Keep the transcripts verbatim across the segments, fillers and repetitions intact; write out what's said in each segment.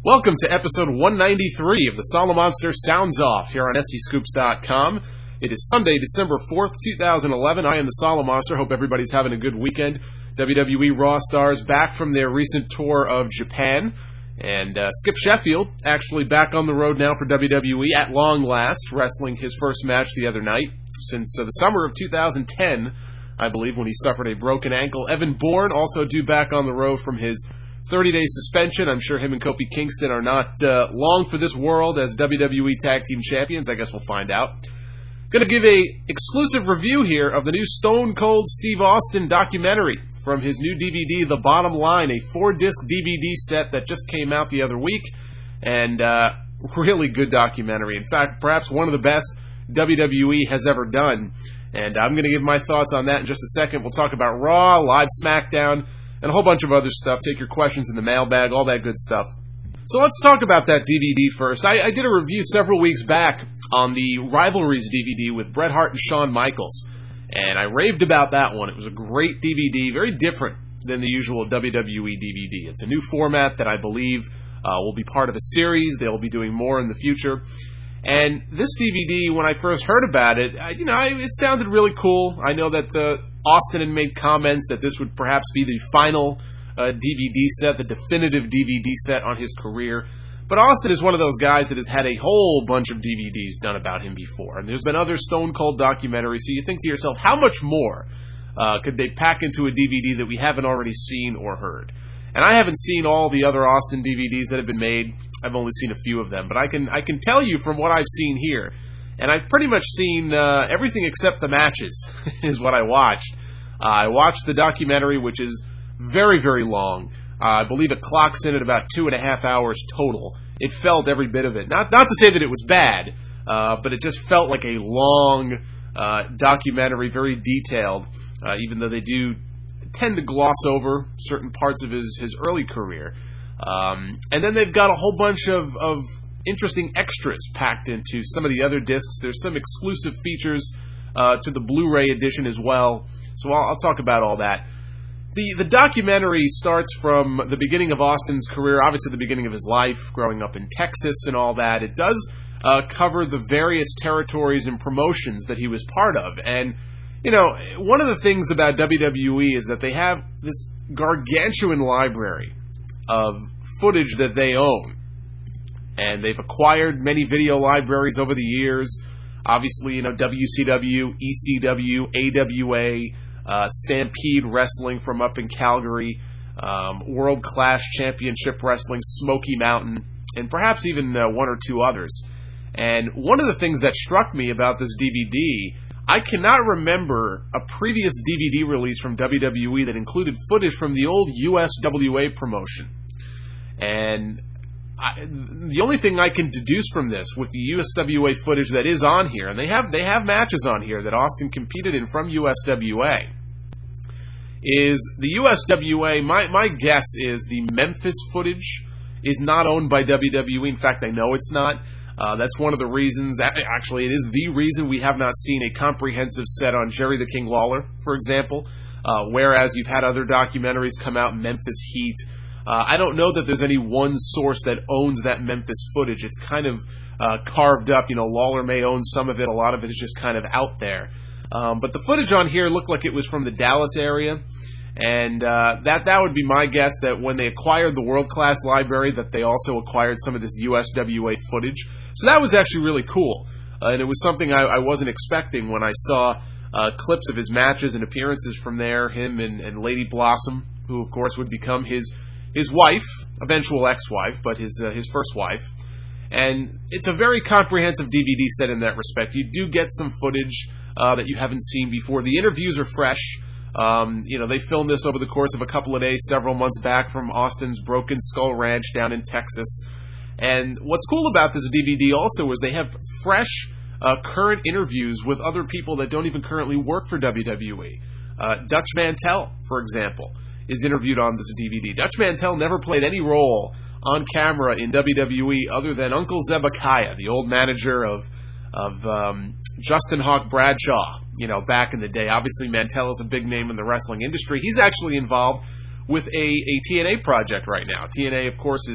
Welcome to episode one ninety-three of the Solomonster Sounds Off here on S C Scoops dot com. It is Sunday, December fourth, twenty eleven. I am the Solomonster. Hope everybody's having a good weekend. W W E Raw stars back from their recent tour of Japan. And uh, Skip Sheffield actually back on the road now for W W E at long last, wrestling his first match the other night since uh, the summer of two thousand ten, I believe, when he suffered a broken ankle. Evan Bourne also due back on the road from his thirty-day suspension. I'm sure him and Kofi Kingston are not uh, long for this world as W W E Tag Team Champions. I guess we'll find out. Going to give a exclusive review here of the new Stone Cold Steve Austin documentary from his new D V D, The Bottom Line, a four-disc D V D set that just came out the other week, and uh, really good documentary. In fact, perhaps one of the best W W E has ever done. And I'm going to give my thoughts on that in just a second. We'll talk about Raw, Live SmackDown, and a whole bunch of other stuff. Take your questions in the mailbag, all that good stuff. So let's talk about that D V D first. I, I did a review several weeks back on the Rivalries D V D with Bret Hart and Shawn Michaels, and I raved about that one. It was a great D V D, very different than the usual W W E D V D. It's a new format that I believe uh, will be part of a series. They'll be doing more in the future. And this D V D, when I first heard about it, I, you know, I, it sounded really cool. I know that uh, Austin had made comments that this would perhaps be the final uh, D V D set, the definitive D V D set on his career. But Austin is one of those guys that has had a whole bunch of D V Ds done about him before. And there's been other Stone Cold documentaries, so you think to yourself, how much more uh, could they pack into a D V D that we haven't already seen or heard? And I haven't seen all the other Austin D V Ds that have been made. I've only seen a few of them. But I can I can tell you from what I've seen here, and I've pretty much seen uh, everything except the matches is what I watched. Uh, I watched the documentary, which is very, very long. Uh, I believe it clocks in at about two and a half hours total. It felt every bit of it. Not not to say that it was bad, uh, but it just felt like a long uh, documentary, very detailed, uh, even though they do tend to gloss over certain parts of his, his early career. Um, and then they've got a whole bunch of, of interesting extras packed into some of the other discs. There's some exclusive features uh, to the Blu-ray edition as well. So I'll, I'll talk about all that. The the documentary starts from the beginning of Austin's career, obviously the beginning of his life, growing up in Texas and all that. It does uh, cover the various territories and promotions that he was part of. And, you know, one of the things about W W E is that they have this gargantuan library of footage that they own. And they've acquired many video libraries over the years. Obviously, you know, W C W, E C W, A W A, uh, Stampede Wrestling from up in Calgary, um, World Clash Championship Wrestling, Smoky Mountain, and perhaps even uh, one or two others. And one of the things that struck me about this D V D, I cannot remember a previous D V D release from W W E that included footage from the old U S W A promotion. And I, the only thing I can deduce from this, with the U S W A footage that is on here, and they have they have matches on here that Austin competed in from U S W A, is the U S W A, my, my guess is the Memphis footage is not owned by W W E. In fact, I know it's not. Uh, that's one of the reasons, actually it is the reason we have not seen a comprehensive set on Jerry the King Lawler, for example, uh, whereas you've had other documentaries come out, Memphis Heat. Uh, I don't know that there's any one source that owns that Memphis footage. It's kind of uh, carved up. You know, Lawler may own some of it. A lot of it is just kind of out there. Um, but the footage on here looked like it was from the Dallas area. And uh, that that would be my guess, that when they acquired the World Class Library, that they also acquired some of this U S W A footage. So that was actually really cool. Uh, and it was something I, I wasn't expecting when I saw uh, clips of his matches and appearances from there, him and, and Lady Blossom, who, of course, would become his his wife, eventual ex-wife, but his uh, his first wife. And it's a very comprehensive D V D set in that respect. You do get some footage uh, that you haven't seen before. The interviews are fresh. Um, you know, they filmed this over the course of a couple of days, several months back from Austin's Broken Skull Ranch down in Texas. And what's cool about this D V D also is they have fresh, uh, current interviews with other people that don't even currently work for W W E. Uh, Dutch Mantell, for example, is interviewed on this D V D. Dutch Mantell never played any role on camera in W W E other than Uncle Zebekiah, the old manager of of um, Justin Hawk Bradshaw, you know, back in the day. Obviously, Mantell is a big name in the wrestling industry. He's actually involved with a, a T N A project right now. T N A, of course, is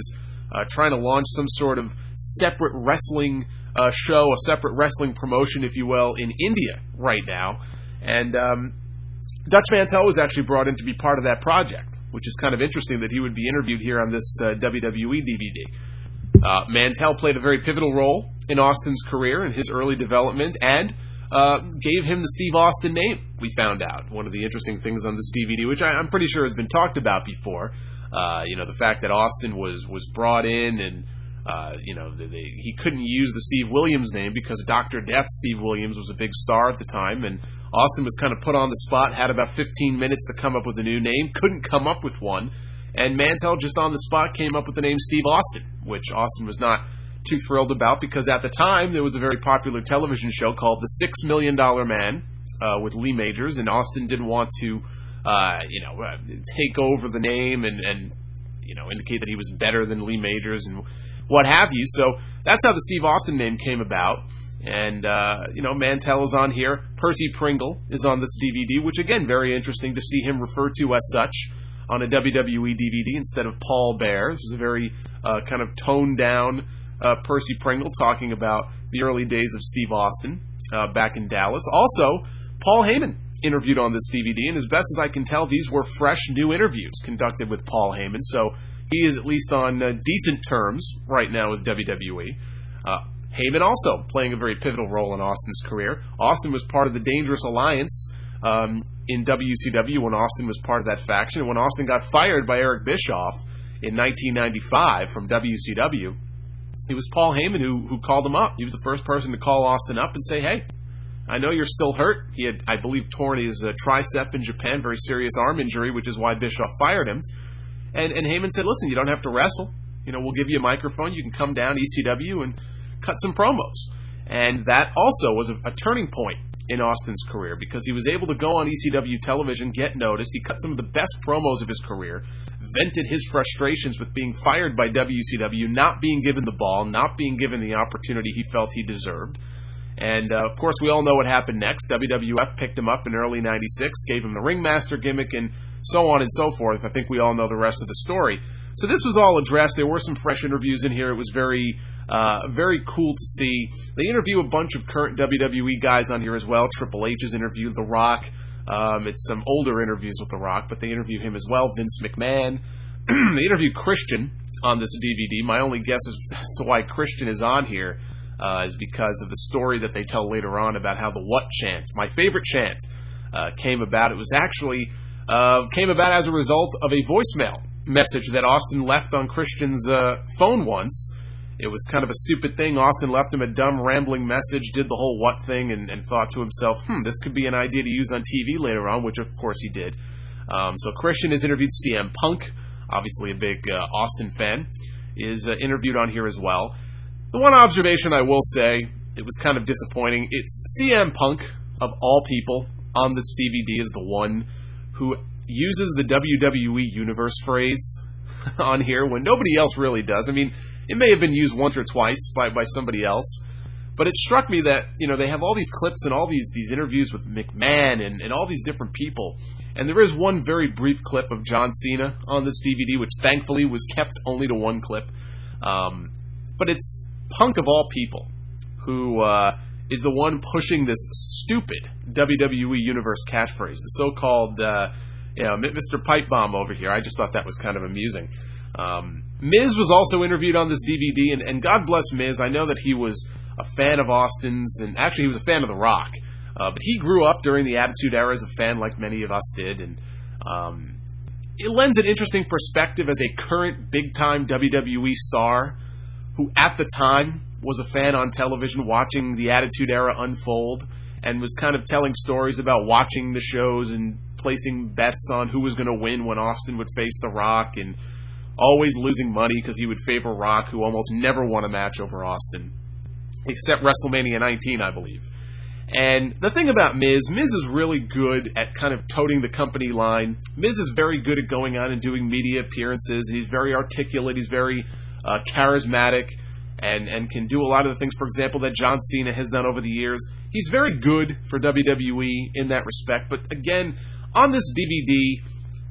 uh, trying to launch some sort of separate wrestling uh, show, a separate wrestling promotion, if you will, in India right now. And um, Dutch Mantell was actually brought in to be part of that project, which is kind of interesting that he would be interviewed here on this uh, W W E D V D. Uh, Mantell played a very pivotal role in Austin's career and his early development, and uh, gave him the Steve Austin name, we found out. One of the interesting things on this D V D, which I, I'm pretty sure has been talked about before, uh, you know, the fact that Austin was, was brought in and, uh, you know, they, they, he couldn't use the Steve Williams name because Doctor Death Steve Williams was a big star at the time, and Austin was kind of put on the spot, had about fifteen minutes to come up with a new name, couldn't come up with one, and Mantell just on the spot came up with the name Steve Austin, which Austin was not too thrilled about because at the time there was a very popular television show called The Six Million Dollar Man uh, with Lee Majors, and Austin didn't want to, uh, you know, uh, take over the name and, and, you know, indicate that he was better than Lee Majors and what have you. So that's how the Steve Austin name came about. And, uh, you know, Mantell is on here. Percy Pringle is on this D V D, which, again, very interesting to see him referred to as such on a W W E D V D instead of Paul Bearer. This was a very uh, kind of toned-down uh, Percy Pringle talking about the early days of Steve Austin uh, back in Dallas. Also, Paul Heyman interviewed on this D V D, and as best as I can tell, these were fresh, new interviews conducted with Paul Heyman, so he is at least on uh, decent terms right now with W W E. Uh, Heyman also playing a very pivotal role in Austin's career. Austin was part of the Dangerous Alliance um, in W C W when Austin was part of that faction. And when Austin got fired by Eric Bischoff in nineteen ninety-five from W C W, it was Paul Heyman who, who called him up. He was the first person to call Austin up and say, hey, I know you're still hurt. He had, I believe, torn his uh, tricep in Japan, very serious arm injury, which is why Bischoff fired him. And, and Heyman said, listen, you don't have to wrestle. You know, we'll give you a microphone. You can come down E C W and cut some promos. And that also was a, a turning point in Austin's career because he was able to go on E C W television, get noticed. He cut some of the best promos of his career, vented his frustrations with being fired by W C W, not being given the ball, not being given the opportunity he felt he deserved. And, uh, of course, we all know what happened next. W W F picked him up in early ninety-six, gave him the ringmaster gimmick, and so on and so forth. I think we all know the rest of the story. So this was all addressed. There were some fresh interviews in here. It was very, uh, very cool to see. They interview a bunch of current W W E guys on here as well. Triple H has interviewed The Rock. Um, it's some older interviews with The Rock, but they interview him as well. Vince McMahon. They interviewed Christian on this D V D. My only guess as to why Christian is on here Uh, is because of the story that they tell later on about how the what chant, my favorite chant, uh, came about. It was actually uh, came about as a result of a voicemail message that Austin left on Christian's uh, phone once. It was kind of a stupid thing. Austin left him a dumb, rambling message, did the whole what thing, and, and thought to himself, hmm, this could be an idea to use on T V later on, which of course he did. Um, so Christian has interviewed C M Punk, obviously a big uh, Austin fan, is uh, interviewed on here as well. The one observation I will say, it was kind of disappointing, it's C M Punk, of all people, on this D V D is the one who uses the W W E Universe phrase on here when nobody else really does. I mean, it may have been used once or twice by, by somebody else, but it struck me that, you know, they have all these clips and all these, these interviews with McMahon and, and all these different people, and there is one very brief clip of John Cena on this D V D, which thankfully was kept only to one clip, um, but it's Punk, of all people, who uh, is the one pushing this stupid W W E Universe catchphrase, the so-called, uh, you know, Mister Pipe Bomb over here. I just thought that was kind of amusing. Um, Miz was also interviewed on this D V D, and, and God bless Miz. I know that he was a fan of Austin's, and actually he was a fan of The Rock, uh, but he grew up during the Attitude Era as a fan like many of us did, and um, it lends an interesting perspective as a current big-time W W E star who at the time was a fan on television watching the Attitude Era unfold and was kind of telling stories about watching the shows and placing bets on who was going to win when Austin would face The Rock and always losing money because he would favor Rock, who almost never won a match over Austin, except WrestleMania nineteen, I believe. And the thing about Miz, Miz is really good at kind of toting the company line. Miz is very good at going on and doing media appearances, and he's very articulate, he's very Uh, charismatic, and, and can do a lot of the things, for example, that John Cena has done over the years. He's very good for W W E in that respect, but again, on this D V D,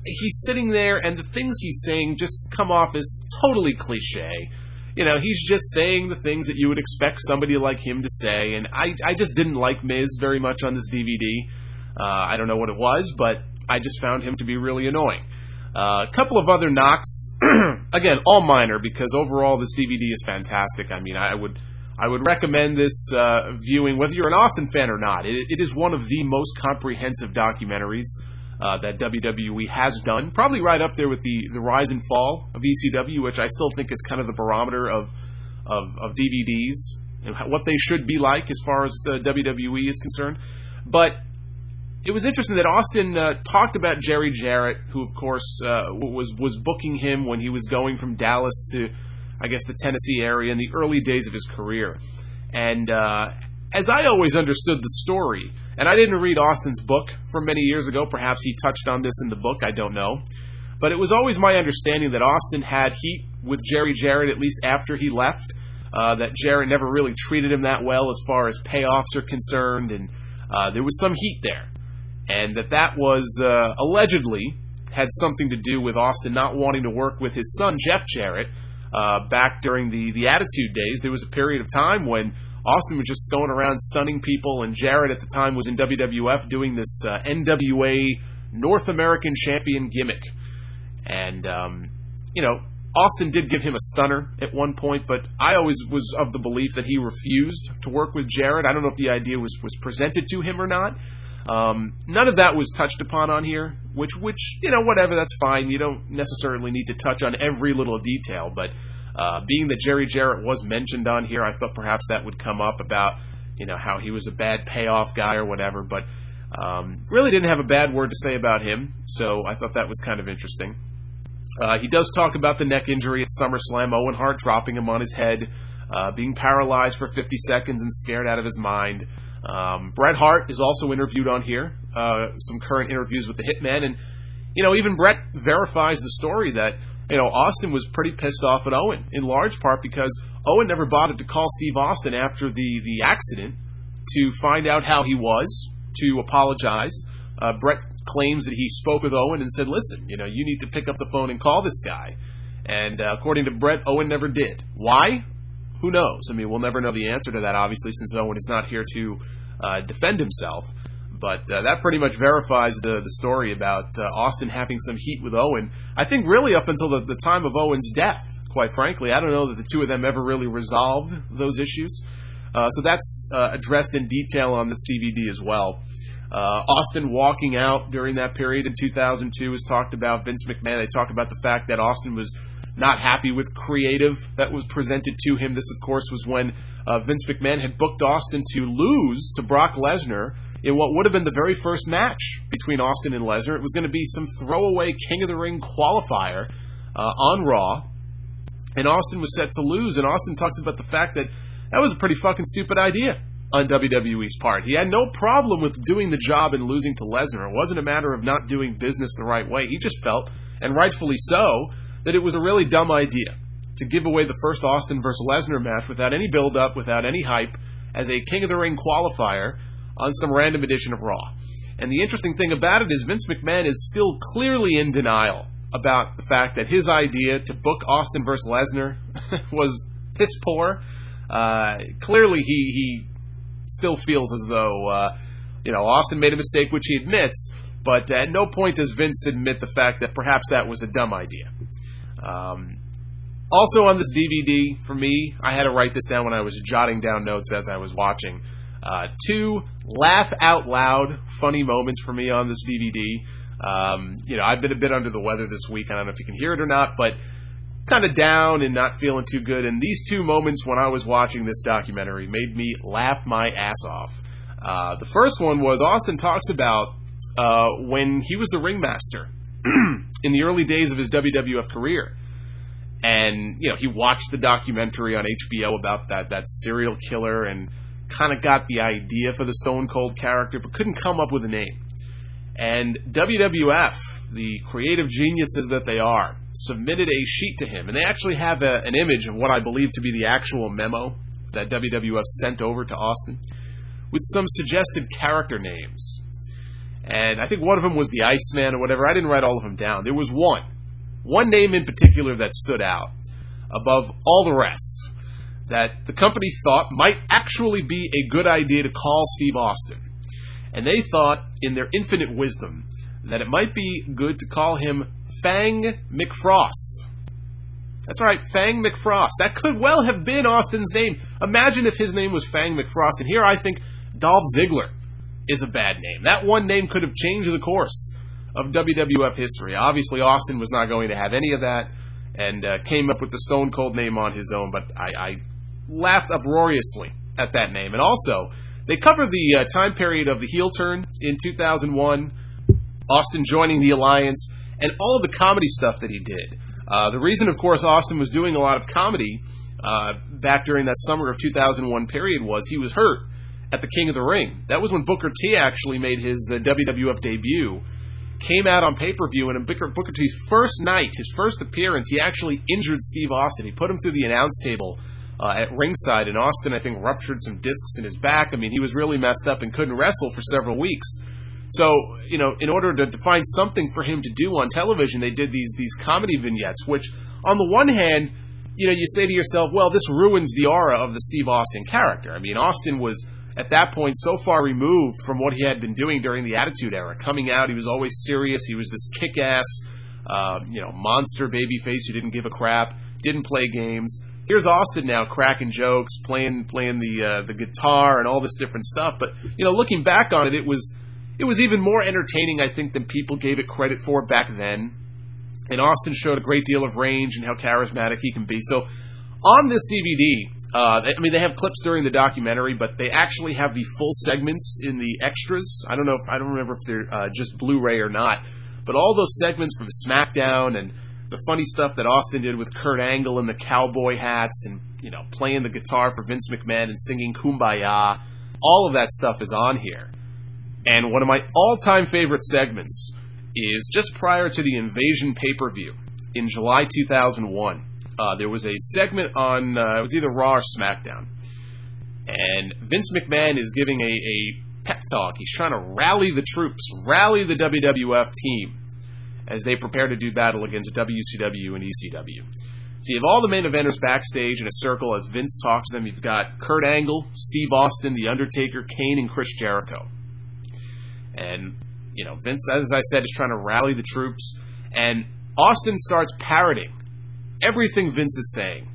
he's sitting there, and the things he's saying just come off as totally cliche. You know, he's just saying the things that you would expect somebody like him to say, and I, I just didn't like Miz very much on this D V D. Uh, I don't know what it was, but I just found him to be really annoying. Uh, a couple of other knocks, again, all minor, because overall this D V D is fantastic. I mean, I would I would recommend this uh, viewing, whether you're an Austin fan or not. It, it is one of the most comprehensive documentaries uh, that W W E has done, probably right up there with the, the rise and fall of E C W, which I still think is kind of the barometer of, of, of D V Ds and what they should be like as far as the W W E is concerned. But it was interesting that Austin uh, talked about Jerry Jarrett, who, of course, uh, was was booking him when he was going from Dallas to, I guess, the Tennessee area in the early days of his career. And uh, as I always understood the story, and I didn't read Austin's book from many years ago, perhaps he touched on this in the book, I don't know, but it was always my understanding that Austin had heat with Jerry Jarrett, at least after he left, uh, that Jarrett never really treated him that well as far as payoffs are concerned, and uh, there was some heat there. And that that was uh, allegedly had something to do with Austin not wanting to work with his son, Jeff Jarrett, uh, back during the, the Attitude Days. There was a period of time when Austin was just going around stunning people, and Jarrett at the time was in W W F doing this uh, N W A North American Champion gimmick. And, um, you know, Austin did give him a stunner at one point, but I always was of the belief that he refused to work with Jarrett. I don't know if the idea was, was presented to him or not. Um, none of that was touched upon on here, which, which, you know, whatever, that's fine. You don't necessarily need to touch on every little detail, but uh, being that Jerry Jarrett was mentioned on here, I thought perhaps that would come up about, you know, how he was a bad payoff guy or whatever, but um, really didn't have a bad word to say about him, so I thought that was kind of interesting. Uh, he does talk about the neck injury at SummerSlam, Owen Hart dropping him on his head, uh, being paralyzed for fifty seconds and scared out of his mind. Um, Bret Hart is also interviewed on here, uh, some current interviews with the Hitman, and, you know, even Bret verifies the story that, you know, Austin was pretty pissed off at Owen, in large part because Owen never bothered to call Steve Austin after the, the accident to find out how he was, to apologize. Uh, Bret claims that he spoke with Owen and said, listen, you know, you need to pick up the phone and call this guy. And uh, according to Bret, Owen never did. Why? Who knows? I mean, we'll never know the answer to that, obviously, since Owen is not here to uh, defend himself. But uh, that pretty much verifies the, the story about uh, Austin having some heat with Owen. I think really up until the, the time of Owen's death, quite frankly. I don't know that the two of them ever really resolved those issues. Uh, so that's uh, addressed in detail on this D V D as well. Uh, Austin walking out during that period in two thousand two is talked about. Vince McMahon, they talk about the fact that Austin was not happy with creative that was presented to him. This, of course, was when uh, Vince McMahon had booked Austin to lose to Brock Lesnar in what would have been the very first match between Austin and Lesnar. It was going to be some throwaway King of the Ring qualifier uh, on Raw, and Austin was set to lose, and Austin talks about the fact that that was a pretty fucking stupid idea on W W E's part. He had no problem with doing the job and losing to Lesnar. It wasn't a matter of not doing business the right way. He just felt, and rightfully so, that it was a really dumb idea to give away the first Austin versus Lesnar match without any build-up, without any hype, as a King of the Ring qualifier on some random edition of Raw. And the interesting thing about it is Vince McMahon is still clearly in denial about the fact that his idea to book Austin versus Lesnar was piss poor. Uh, clearly he, he still feels as though, uh, you know, Austin made a mistake, which he admits, but at no point does Vince admit the fact that perhaps that was a dumb idea. Um, also on this D V D, for me, I had to write this down when I was jotting down notes as I was watching. Uh, two laugh-out-loud funny moments for me on this D V D. Um, you know, I've been a bit under the weather this week. I don't know if you can hear it or not, but kind of down and not feeling too good. And these two moments when I was watching this documentary made me laugh my ass off. Uh, the first one was Austin talks about uh, when he was the ringmaster in the early days of his W W F career. And, you know, he watched the documentary on H B O about that, that serial killer and kind of got the idea for the Stone Cold character, but couldn't come up with a name. And W W F, the creative geniuses that they are, submitted a sheet to him. And they actually have a, an image of what I believe to be the actual memo that W W F sent over to Austin with some suggested character names. And I think one of them was the Iceman or whatever. I didn't write all of them down. There was one. One name in particular that stood out above all the rest that the company thought might actually be a good idea to call Steve Austin. And they thought, in their infinite wisdom, that it might be good to call him Fang McFrost. That's right, Fang McFrost. That could well have been Austin's name. Imagine if his name was Fang McFrost. And here I think Dolph Ziggler is a bad name. That one name could have changed the course of W W F history. Obviously, Austin was not going to have any of that and uh, came up with the Stone Cold name on his own, but I, I laughed uproariously at that name. And also, they covered the uh, time period of the heel turn in two thousand one, Austin joining the Alliance, and all of the comedy stuff that he did. Uh, the reason, of course, Austin was doing a lot of comedy uh, back during that summer of two thousand one period was he was hurt at the King of the Ring. That was when Booker T actually made his uh, W W F debut, came out on pay-per-view, and in Booker, Booker T's first night, his first appearance, he actually injured Steve Austin. He put him through the announce table uh, at ringside, and Austin, I think, ruptured some discs in his back. I mean, he was really messed up and couldn't wrestle for several weeks. So, you know, in order to, to find something for him to do on television, they did these these comedy vignettes, which, on the one hand, you know, you say to yourself, well, this ruins the aura of the Steve Austin character. I mean, Austin was, at that point, so far removed from what he had been doing during the Attitude Era. Coming out, he was always serious. He was this kick-ass, uh, you know, monster babyface who didn't give a crap, didn't play games. Here's Austin now cracking jokes, playing playing the uh, the guitar and all this different stuff. But, you know, looking back on it, it was it was even more entertaining, I think, than people gave it credit for back then. And Austin showed a great deal of range and how charismatic he can be. So on this D V D, uh, I mean, they have clips during the documentary, but they actually have the full segments in the extras. I don't know if I don't remember if they're uh, just Blu-ray or not, but all those segments from SmackDown and the funny stuff that Austin did with Kurt Angle and the cowboy hats and, you know, playing the guitar for Vince McMahon and singing Kumbaya, all of that stuff is on here. And one of my all-time favorite segments is just prior to the Invasion pay-per-view in July two thousand one. Uh, there was a segment on, uh, it was either Raw or SmackDown, and Vince McMahon is giving a, a pep talk. He's trying to rally the troops, rally the W W F team as they prepare to do battle against W C W and E C W. So you have all the main eventers backstage in a circle as Vince talks to them. You've got Kurt Angle, Steve Austin, The Undertaker, Kane, and Chris Jericho. And, you know, Vince, as I said, is trying to rally the troops, and Austin starts parroting everything Vince is saying.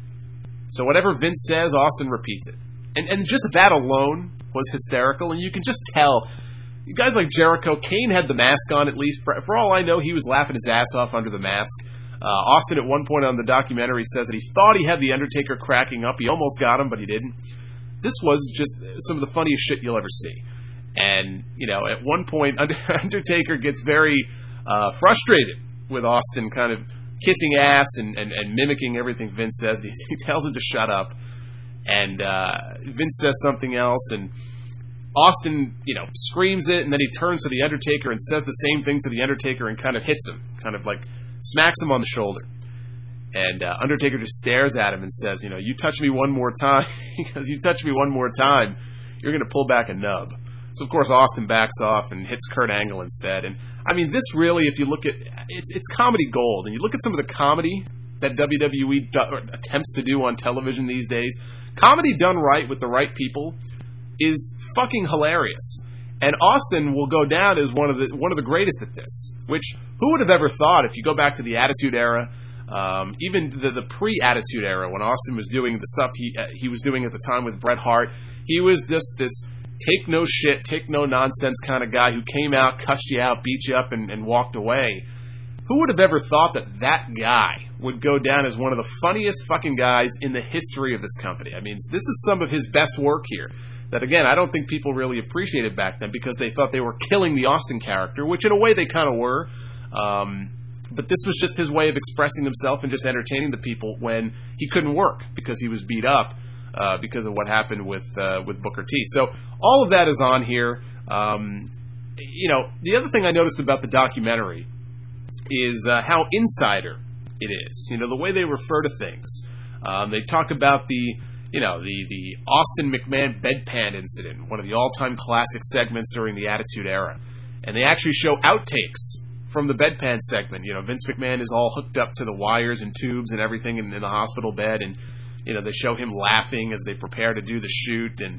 So whatever Vince says, Austin repeats it. And and just that alone was hysterical, and you can just tell. You guys like Jericho, Kane had the mask on at least. For, for all I know, he was laughing his ass off under the mask. Uh, Austin at one point on the documentary says that he thought he had The Undertaker cracking up. He almost got him, but he didn't. This was just some of the funniest shit you'll ever see. And, you know, at one point, Undertaker gets very uh, frustrated with Austin kind of kissing ass and, and, and mimicking everything Vince says. He, he tells him to shut up. And uh, Vince says something else, and Austin, you know, screams it, and then he turns to The Undertaker and says the same thing to The Undertaker and kind of hits him, kind of like smacks him on the shoulder. And uh, Undertaker just stares at him and says, you know, you touch me one more time, because you touch me one more time, you're going to pull back a nub. So, of course, Austin backs off and hits Kurt Angle instead. And, I mean, this really, if you look at, it's it's comedy gold. And you look at some of the comedy that W W E do, attempts to do on television these days, comedy done right with the right people is fucking hilarious. And Austin will go down as one of the one of the greatest at this, which who would have ever thought if you go back to the Attitude Era, um, even the, the pre-Attitude Era when Austin was doing the stuff he uh, he was doing at the time with Bret Hart, he was just this take no shit, take no nonsense kind of guy who came out, cussed you out, beat you up, and, and walked away. Who would have ever thought that that guy would go down as one of the funniest fucking guys in the history of this company? I mean, this is some of his best work here. That, again, I don't think people really appreciated back then because they thought they were killing the Austin character, which in a way they kind of were. Um, but this was just his way of expressing himself and just entertaining the people when he couldn't work because he was beat up. Uh, because of what happened with uh, with Booker T. So all of that is on here. Um, you know, the other thing I noticed about the documentary is uh, how insider it is. You know, the way they refer to things. Um, they talk about the, you know, the, the Austin McMahon bedpan incident, one of the all-time classic segments during the Attitude Era. and they actually show outtakes from the bedpan segment. You know, Vince McMahon is all hooked up to the wires and tubes and everything in, in the hospital bed, and you know, they show him laughing as they prepare to do the shoot, and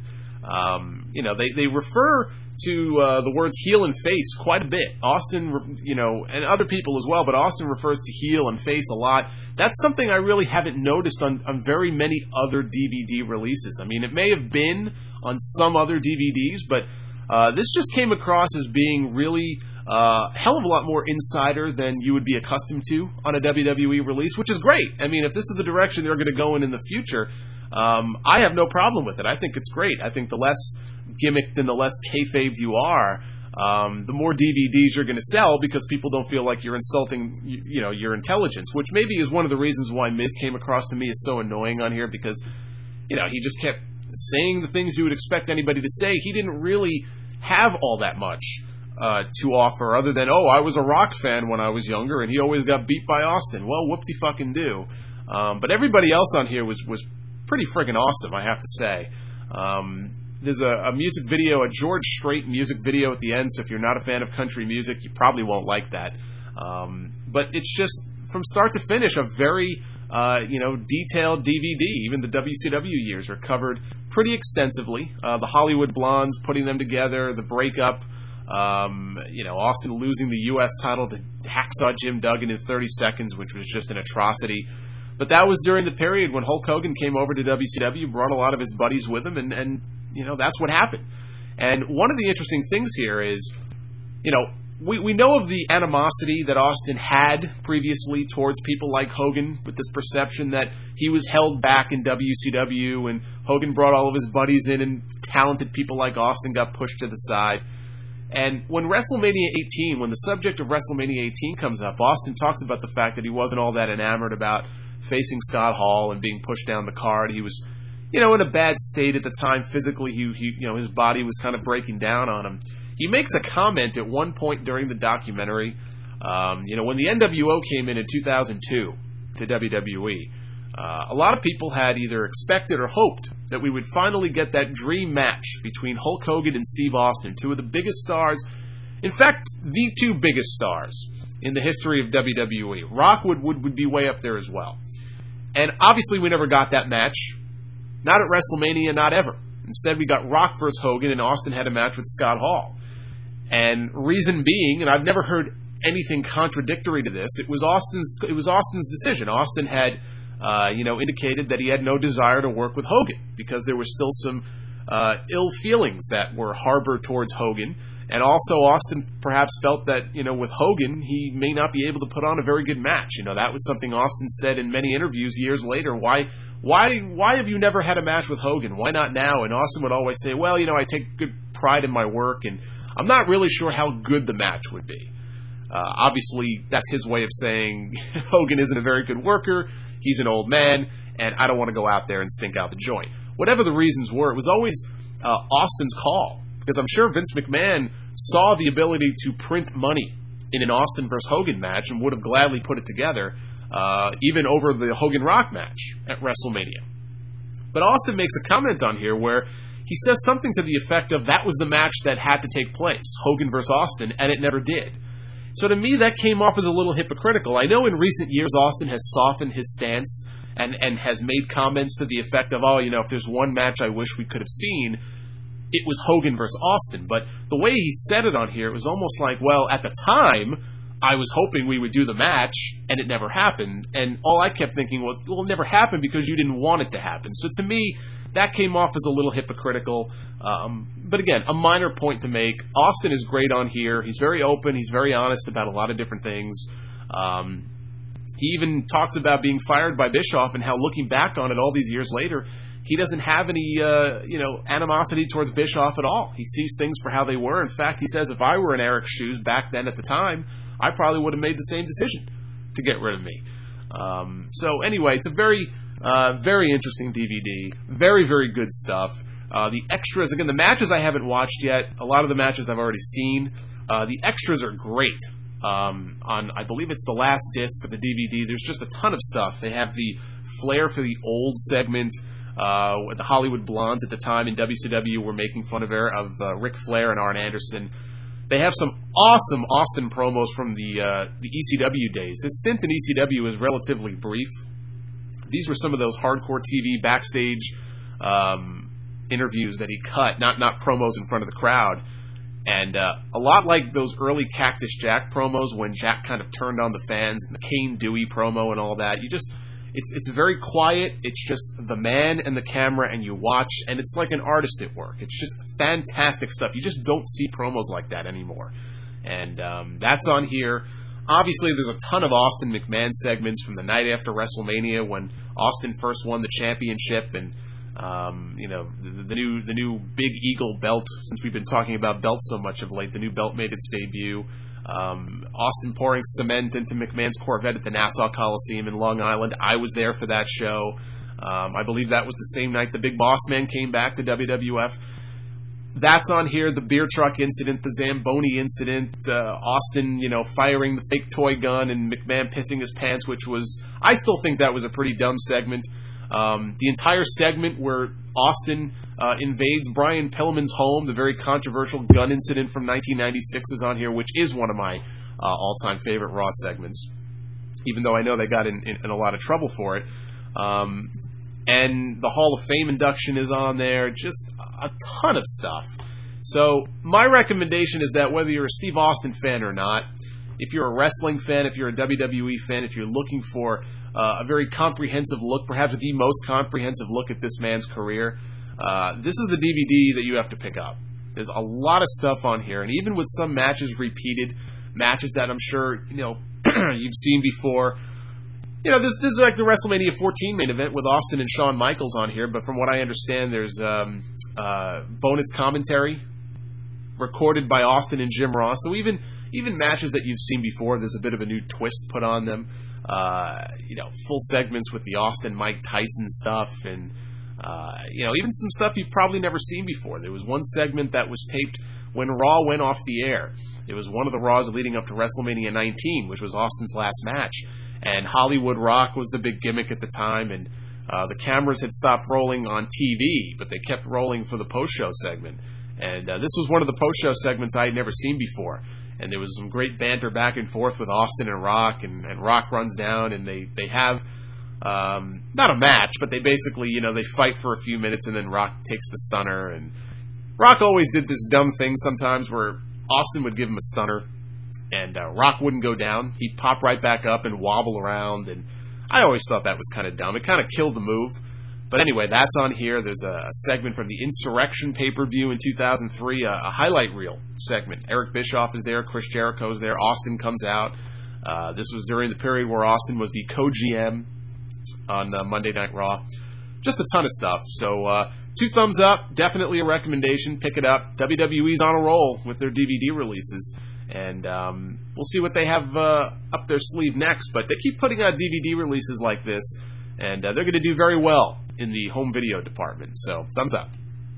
um, you know, they they refer to uh, the words heel and face quite a bit. Austin, you know, and other people as well, but Austin refers to heel and face a lot. That's something I really haven't noticed on, on very many other D V D releases. I mean, it may have been on some other D V Ds, but uh, this just came across as being really a uh, hell of a lot more insider than you would be accustomed to on a W W E release, which is great. I mean, if this is the direction they're going to go in in the future, um, I have no problem with it. I think it's great. I think the less gimmicked and the less kayfabed you are, um, the more D V Ds you're going to sell, because people don't feel like you're insulting, you, you know, your intelligence, which maybe is one of the reasons why Miz came across to me as so annoying on here, because, you know, he just kept saying the things you would expect anybody to say. He didn't really have all that much uh, to offer other than, oh, I was a Rock fan when I was younger, and he always got beat by Austin. Well, whoop-de-fucking-do. Um, but everybody else on here was, was pretty friggin' awesome, I have to say. Um, there's a, a music video, a George Strait music video at the end, so if you're not a fan of country music, you probably won't like that. Um, but it's just, from start to finish, a very uh, you know, detailed D V D. Even the W C W years are covered pretty extensively. Uh, the Hollywood Blondes, putting them together, the breakup, um, you know, Austin losing the U S title to Hacksaw Jim Duggan in thirty seconds, which was just an atrocity. But that was during the period when Hulk Hogan came over to W C W, brought a lot of his buddies with him, and, and you know, that's what happened. And one of the interesting things here is, you know, we, we know of the animosity that Austin had previously towards people like Hogan, with this perception that he was held back in W C W, and Hogan brought all of his buddies in, and talented people like Austin got pushed to the side. And when WrestleMania eighteen, when the subject of WrestleMania eighteen comes up, Austin talks about the fact that he wasn't all that enamored about facing Scott Hall and being pushed down the card. He was, you know, in a bad state at the time physically. He, he you know, his body was kind of breaking down on him. He makes a comment at one point during the documentary, um, you know, when the N W O came in in two thousand two to W W E, uh, a lot of people had either expected or hoped that we would finally get that dream match between Hulk Hogan and Steve Austin, two of the biggest stars, in fact, the two biggest stars in the history of W W E. Rock would, would, would be way up there as well. And obviously we never got that match. Not at WrestleMania, not ever. Instead, we got Rock versus Hogan, and Austin had a match with Scott Hall. And reason being, and I've never heard anything contradictory to this, it was Austin's it was Austin's decision. Austin had, uh, you know, indicated that he had no desire to work with Hogan because there were still some uh, ill feelings that were harbored towards Hogan. And also, Austin perhaps felt that, you know, with Hogan, he may not be able to put on a very good match. You know, that was something Austin said in many interviews years later. Why, why, why have you never had a match with Hogan? Why not now? And Austin would always say, well, you know, I take good pride in my work, and I'm not really sure how good the match would be. Uh, obviously, that's his way of saying Hogan isn't a very good worker, he's an old man, and I don't want to go out there and stink out the joint. Whatever the reasons were, it was always uh, Austin's call. Because I'm sure Vince McMahon saw the ability to print money in an Austin versus Hogan match and would have gladly put it together, uh, even over the Hogan Rock match at WrestleMania. But Austin makes a comment on here where he says something to the effect of that was the match that had to take place, Hogan versus Austin, and it never did. So to me, that came off as a little hypocritical. I know in recent years Austin has softened his stance and, and has made comments to the effect of, oh, you know, if there's one match I wish we could have seen, it was Hogan versus Austin. But the way he said it on here, it was almost like, well, at the time, I was hoping we would do the match, and it never happened. And all I kept thinking was, well, it never happened because you didn't want it to happen. So to me, that came off as a little hypocritical. Um, but again, a minor point to make. Austin is great on here. He's very open. He's very honest about a lot of different things. Um, he even talks about being fired by Bischoff and how, looking back on it all these years later, he doesn't have any, uh, you know, animosity towards Bischoff at all. He sees things for how they were. In fact, he says, if I were in Eric's shoes back then at the time, I probably would have made the same decision to get rid of me. Um, so anyway, it's a very, uh, very interesting D V D. Very, very good stuff. Uh, the extras, again, the matches I haven't watched yet. A lot of the matches I've already seen. Uh, the extras are great. Um, on, I believe it's the last disc of the D V D. There's just a ton of stuff. They have the flair for the old segment. Uh, the Hollywood Blondes at the time in W C W were making fun of, of uh, Ric Flair and Arn Anderson. They have some awesome Austin promos from the uh, the E C W days. His stint in E C W was relatively brief. These were some of those hardcore T V backstage um, interviews that he cut, not not promos in front of the crowd. And uh, a lot like those early Cactus Jack promos when Jack kind of turned on the fans, and the Kane Dewey promo and all that. You just, it's it's very quiet. It's just the man and the camera, and you watch, and it's like an artist at work. It's just fantastic stuff. You just don't see promos like that anymore. And um, that's on here. Obviously, there's a ton of Austin McMahon segments from the night after WrestleMania when Austin first won the championship, and Um, you know, the, the new the new Big Eagle belt, since we've been talking about belts so much of late, the new belt made its debut. Um, Austin pouring cement into McMahon's Corvette at the Nassau Coliseum in Long Island. I was there for that show. Um, I believe that was the same night the Big Boss Man came back to W W F. That's on here. The beer truck incident, the Zamboni incident, uh, Austin, you know, firing the fake toy gun and McMahon pissing his pants, which was, I still think that was a pretty dumb segment. Um, the entire segment where Austin uh, invades Brian Pillman's home, the very controversial gun incident from nineteen ninety-six, is on here, which is one of my uh, all-time favorite Raw segments, even though I know they got in, in, in a lot of trouble for it. Um, and the Hall of Fame induction is on there, just a ton of stuff. So my recommendation is that whether you're a Steve Austin fan or not, if you're a wrestling fan, if you're a W W E fan, if you're looking for uh, a very comprehensive look, perhaps the most comprehensive look at this man's career, uh, this is the D V D that you have to pick up. There's a lot of stuff on here, and even with some matches repeated, matches that I'm sure you know you've seen before. You know, this this is like the WrestleMania fourteen main event with Austin and Shawn Michaels on here, but from what I understand, there's um, uh, bonus commentary recorded by Austin and Jim Ross. So even even matches that you've seen before, there's a bit of a new twist put on them. Uh, you know, full segments with the Austin Mike Tyson stuff, and uh, you know, even some stuff you've probably never seen before. There was one segment that was taped when Raw went off the air. It was one of the Raws leading up to WrestleMania nineteen, which was Austin's last match. And Hollywood Rock was the big gimmick at the time, and uh, the cameras had stopped rolling on T V, but they kept rolling for the post-show segment. And uh, this was one of the post-show segments I had never seen before. And there was some great banter back and forth with Austin and Rock, and, and Rock runs down, and they, they have, um, not a match, but they basically, you know, they fight for a few minutes, and then Rock takes the stunner. And Rock always did this dumb thing sometimes where Austin would give him a stunner, and uh, Rock wouldn't go down. He'd pop right back up and wobble around, and I always thought that was kind of dumb. It kind of killed the move. But anyway, that's on here. There's a segment from the Insurrection pay-per-view in two thousand three, a, a highlight reel segment. Eric Bischoff is there, Chris Jericho's there, Austin comes out. Uh, this was during the period where Austin was the co-G M on uh, Monday Night Raw. Just a ton of stuff. So uh, two thumbs up, definitely a recommendation. Pick it up. W W E's on a roll with their D V D releases. And um, we'll see what they have uh, up their sleeve next. But they keep putting out D V D releases like this, and uh, they're going to do very well in the home video department. So, thumbs up.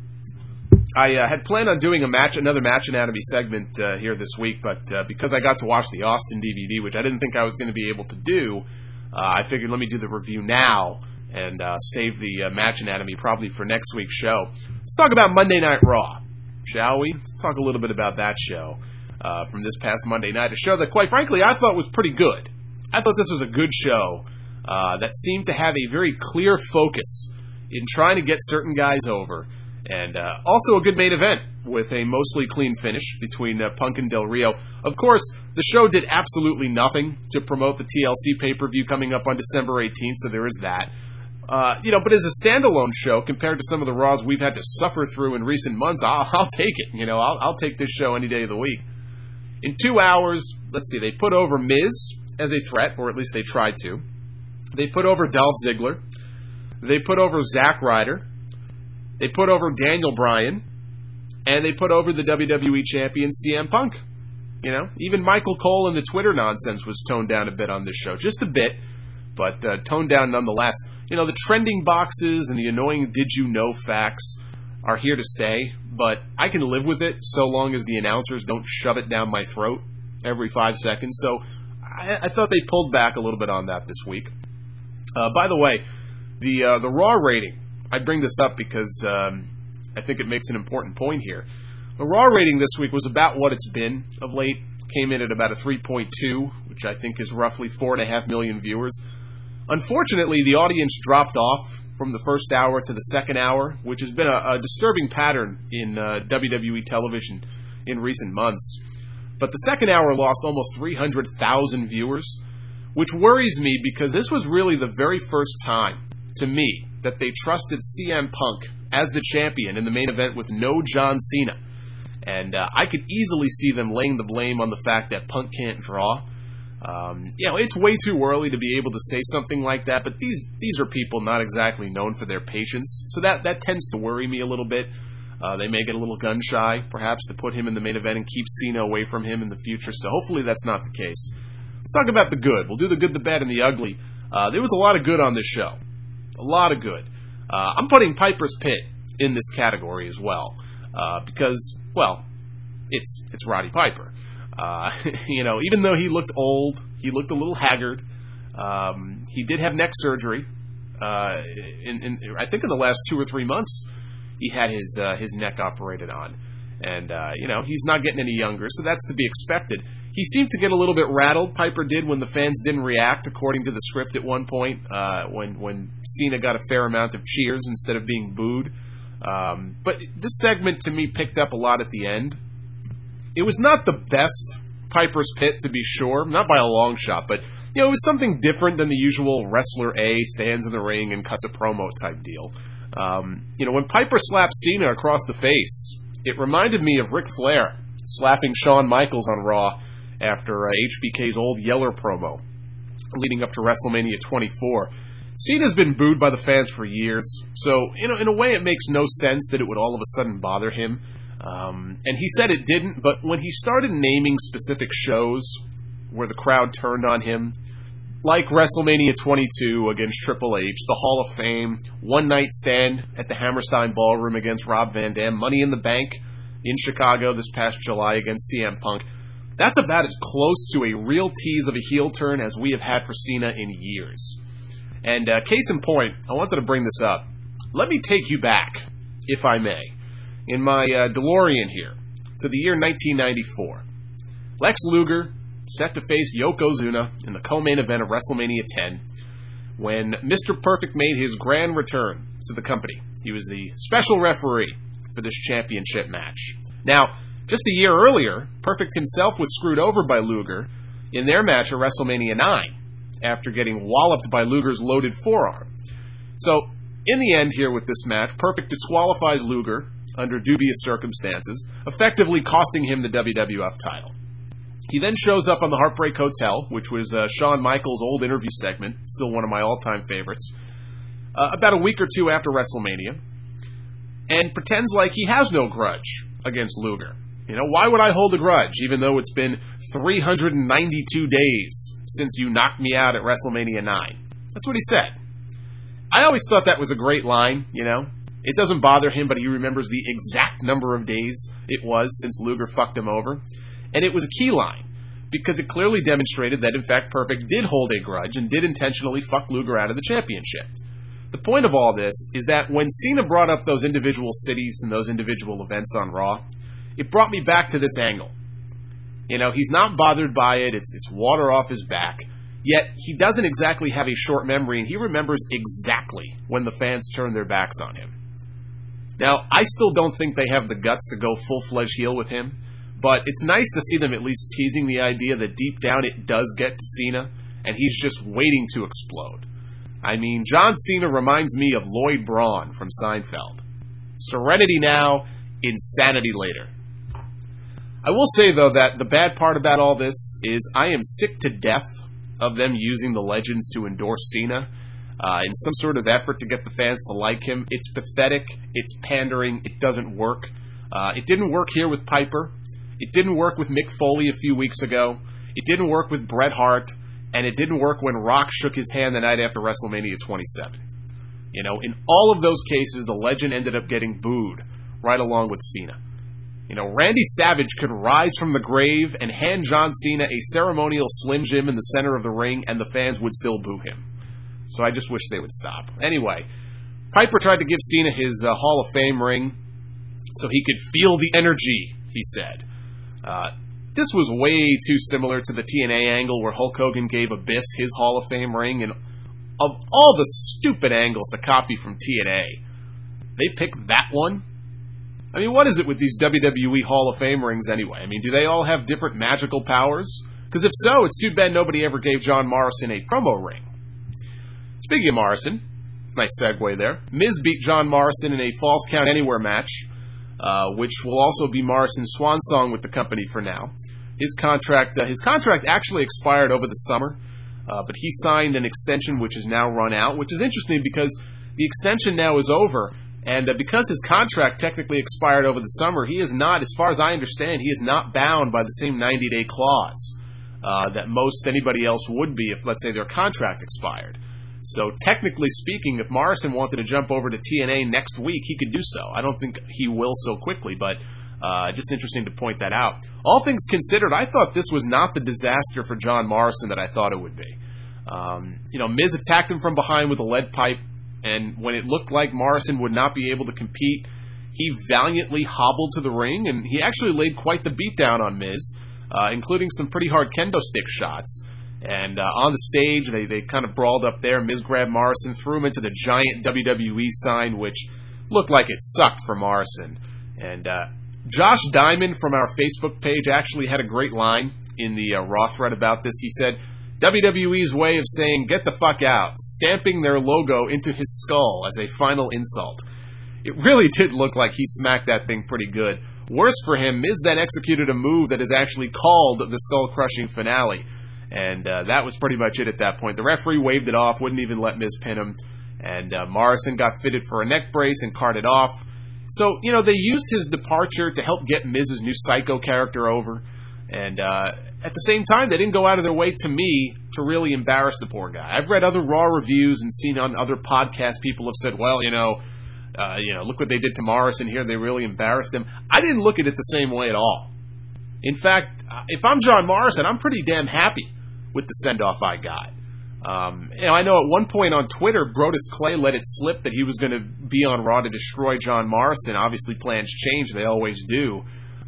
I uh, had planned on doing a match, another Match Anatomy segment uh, here this week, but uh, because I got to watch the Austin D V D, which I didn't think I was going to be able to do, uh, I figured let me do the review now and uh, save the uh, Match Anatomy probably for next week's show. Let's talk about Monday Night Raw, shall we? Let's talk a little bit about that show uh, from this past Monday night, a show that, quite frankly, I thought was pretty good. I thought this was a good show. Uh, that seemed to have a very clear focus in trying to get certain guys over. And uh, also a good main event with a mostly clean finish between uh, Punk and Del Rio. Of course, the show did absolutely nothing to promote the T L C pay-per-view coming up on December eighteenth, so there is that. Uh, you know, but as a standalone show, compared to some of the Raws we've had to suffer through in recent months, I'll, I'll take it. You know, I'll, I'll take this show any day of the week. In two hours, let's see, they put over Miz as a threat, or at least they tried to. They put over Dolph Ziggler. They put over Zack Ryder. They put over Daniel Bryan. And they put over the W W E champion C M Punk. You know, even Michael Cole and the Twitter nonsense was toned down a bit on this show. Just a bit, but uh, toned down nonetheless. You know, the trending boxes and the annoying did you know facts are here to stay, but I can live with it so long as the announcers don't shove it down my throat every five seconds. So I, I thought they pulled back a little bit on that this week. Uh, by the way, the uh, the Raw rating, I bring this up because um, I think it makes an important point here. The Raw rating this week was about what it's been of late. Came in at about a three point two, which I think is roughly four point five million viewers. Unfortunately, the audience dropped off from the first hour to the second hour, which has been a, a disturbing pattern in uh, W W E television in recent months. But the second hour lost almost three hundred thousand viewers, which worries me because this was really the very first time, to me, that they trusted C M Punk as the champion in the main event with no John Cena. And uh, I could easily see them laying the blame on the fact that Punk can't draw. Um, you know, it's way too early to be able to say something like that, but these these are people not exactly known for their patience, so that, that tends to worry me a little bit. Uh, they may get a little gun-shy, perhaps, to put him in the main event and keep Cena away from him in the future, so hopefully that's not the case. Let's talk about the good. We'll do the good, the bad, and the ugly. Uh, there was a lot of good on this show. A lot of good. Uh, I'm putting Piper's Pit in this category as well, uh, because, well, it's it's Roddy Piper. Uh, you know, even though he looked old, he looked a little haggard. Um, he did have neck surgery. Uh, in, in I think in the last two or three months, he had his uh, his neck operated on, and uh, you know he's not getting any younger, so that's to be expected. He seemed to get a little bit rattled. Piper did when the fans didn't react according to the script at one point. Uh, when when Cena got a fair amount of cheers instead of being booed. Um, but this segment to me picked up a lot at the end. It was not the best Piper's Pit, to be sure, not by a long shot, but you know, it was something different than the usual wrestler A stands in the ring and cuts a promo type deal. Um, you know, when Piper slapped Cena across the face, it reminded me of Ric Flair slapping Shawn Michaels on Raw after uh, H B K's old Yeller promo leading up to WrestleMania twenty-four. Cena's been booed by the fans for years, so you know, in a way it makes no sense that it would all of a sudden bother him. Um, and he said it didn't, but when he started naming specific shows where the crowd turned on him, like WrestleMania twenty-two against Triple H, the Hall of Fame, One Night Stand at the Hammerstein Ballroom against Rob Van Dam, Money in the Bank in Chicago this past July against C M Punk, that's about as close to a real tease of a heel turn as we have had for Cena in years. And uh, case in point, I wanted to bring this up. Let me take you back, if I may, in my uh, DeLorean here, to the year nineteen ninety-four. Lex Luger set to face Yokozuna in the co-main event of WrestleMania ten when Mister Perfect made his grand return to the company. He was the special referee for this championship match. Now, just a year earlier, Perfect himself was screwed over by Luger in their match at WrestleMania nine after getting walloped by Luger's loaded forearm. So, in the end here with this match, Perfect disqualifies Luger under dubious circumstances, effectively costing him the W W F title. He then shows up on the Heartbreak Hotel, which was uh, Shawn Michaels' old interview segment, still one of my all-time favorites, uh, about a week or two after WrestleMania, and pretends like he has no grudge against Luger. You know, why would I hold a grudge, even though it's been three hundred ninety-two days since you knocked me out at WrestleMania nine? That's what he said. I always thought that was a great line, you know. It doesn't bother him, but he remembers the exact number of days it was since Luger fucked him over. And it was a key line, because it clearly demonstrated that, in fact, Perfect did hold a grudge and did intentionally fuck Luger out of the championship. The point of all this is that when Cena brought up those individual cities and those individual events on Raw, it brought me back to this angle. You know, he's not bothered by it, it's, it's water off his back, yet he doesn't exactly have a short memory, and he remembers exactly when the fans turned their backs on him. Now, I still don't think they have the guts to go full-fledged heel with him, but it's nice to see them at least teasing the idea that deep down it does get to Cena, and he's just waiting to explode. I mean, John Cena reminds me of Lloyd Braun from Seinfeld. Serenity now, insanity later. I will say, though, that the bad part about all this is I am sick to death of them using the legends to endorse Cena uh, in some sort of effort to get the fans to like him. It's pathetic. It's pandering. It doesn't work. Uh, it didn't work here with Piper. It didn't work with Mick Foley a few weeks ago. It didn't work with Bret Hart. And it didn't work when Rock shook his hand the night after WrestleMania twenty-seven. You know, in all of those cases, the legend ended up getting booed right along with Cena. You know, Randy Savage could rise from the grave and hand John Cena a ceremonial Slim Jim in the center of the ring, and the fans would still boo him. So I just wish they would stop. Anyway, Piper tried to give Cena his uh, Hall of Fame ring so he could feel the energy, he said. Uh, this was way too similar to the T N A angle where Hulk Hogan gave Abyss his Hall of Fame ring, and of all the stupid angles to copy from T N A, they picked that one? I mean, what is it with these W W E Hall of Fame rings anyway? I mean, do they all have different magical powers? Because if so, it's too bad nobody ever gave John Morrison a promo ring. Speaking of Morrison, nice segue there, Miz beat John Morrison in a Falls Count Anywhere match, uh, which will also be Morrison's swan song with the company for now. His contract, uh, his contract actually expired over the summer, uh, but he signed an extension which is now run out, which is interesting because the extension now is over, and uh, because his contract technically expired over the summer, he is not, as far as I understand, he is not bound by the same ninety-day clause uh, that most anybody else would be if, let's say, their contract expired. So technically speaking, if Morrison wanted to jump over to T N A next week, he could do so. I don't think he will so quickly, but uh, just interesting to point that out. All things considered, I thought this was not the disaster for John Morrison that I thought it would be. Um, you know, Miz attacked him from behind with a lead pipe, and when it looked like Morrison would not be able to compete, he valiantly hobbled to the ring, and he actually laid quite the beatdown on Miz, uh, including some pretty hard kendo stick shots. And uh, on the stage, they, they kind of brawled up there. Miz grabbed Morrison, threw him into the giant W W E sign, which looked like it sucked for Morrison. And uh, Josh Diamond from our Facebook page actually had a great line in the uh, Raw thread about this. He said, W W E's way of saying, get the fuck out, stamping their logo into his skull as a final insult. It really did look like he smacked that thing pretty good. Worse for him, Miz then executed a move that is actually called the skull-crushing finale. And uh, that was pretty much it at that point. The referee waved it off, wouldn't even let Miz pin him. And uh, Morrison got fitted for a neck brace and carted off. So, you know, they used his departure to help get Miz's new Psycho character over. And uh, at the same time, they didn't go out of their way, to me, to really embarrass the poor guy. I've read other Raw reviews and seen on other podcasts people have said, well, you know, uh, you know, look what they did to Morrison here. They really embarrassed him. I didn't look at it the same way at all. In fact, if I'm John Morrison, I'm pretty damn happy with the send-off I got. Um, you know, I know at one point on Twitter, Brodus Clay let it slip that he was going to be on Raw to destroy John Morrison. Obviously, plans change. They always do.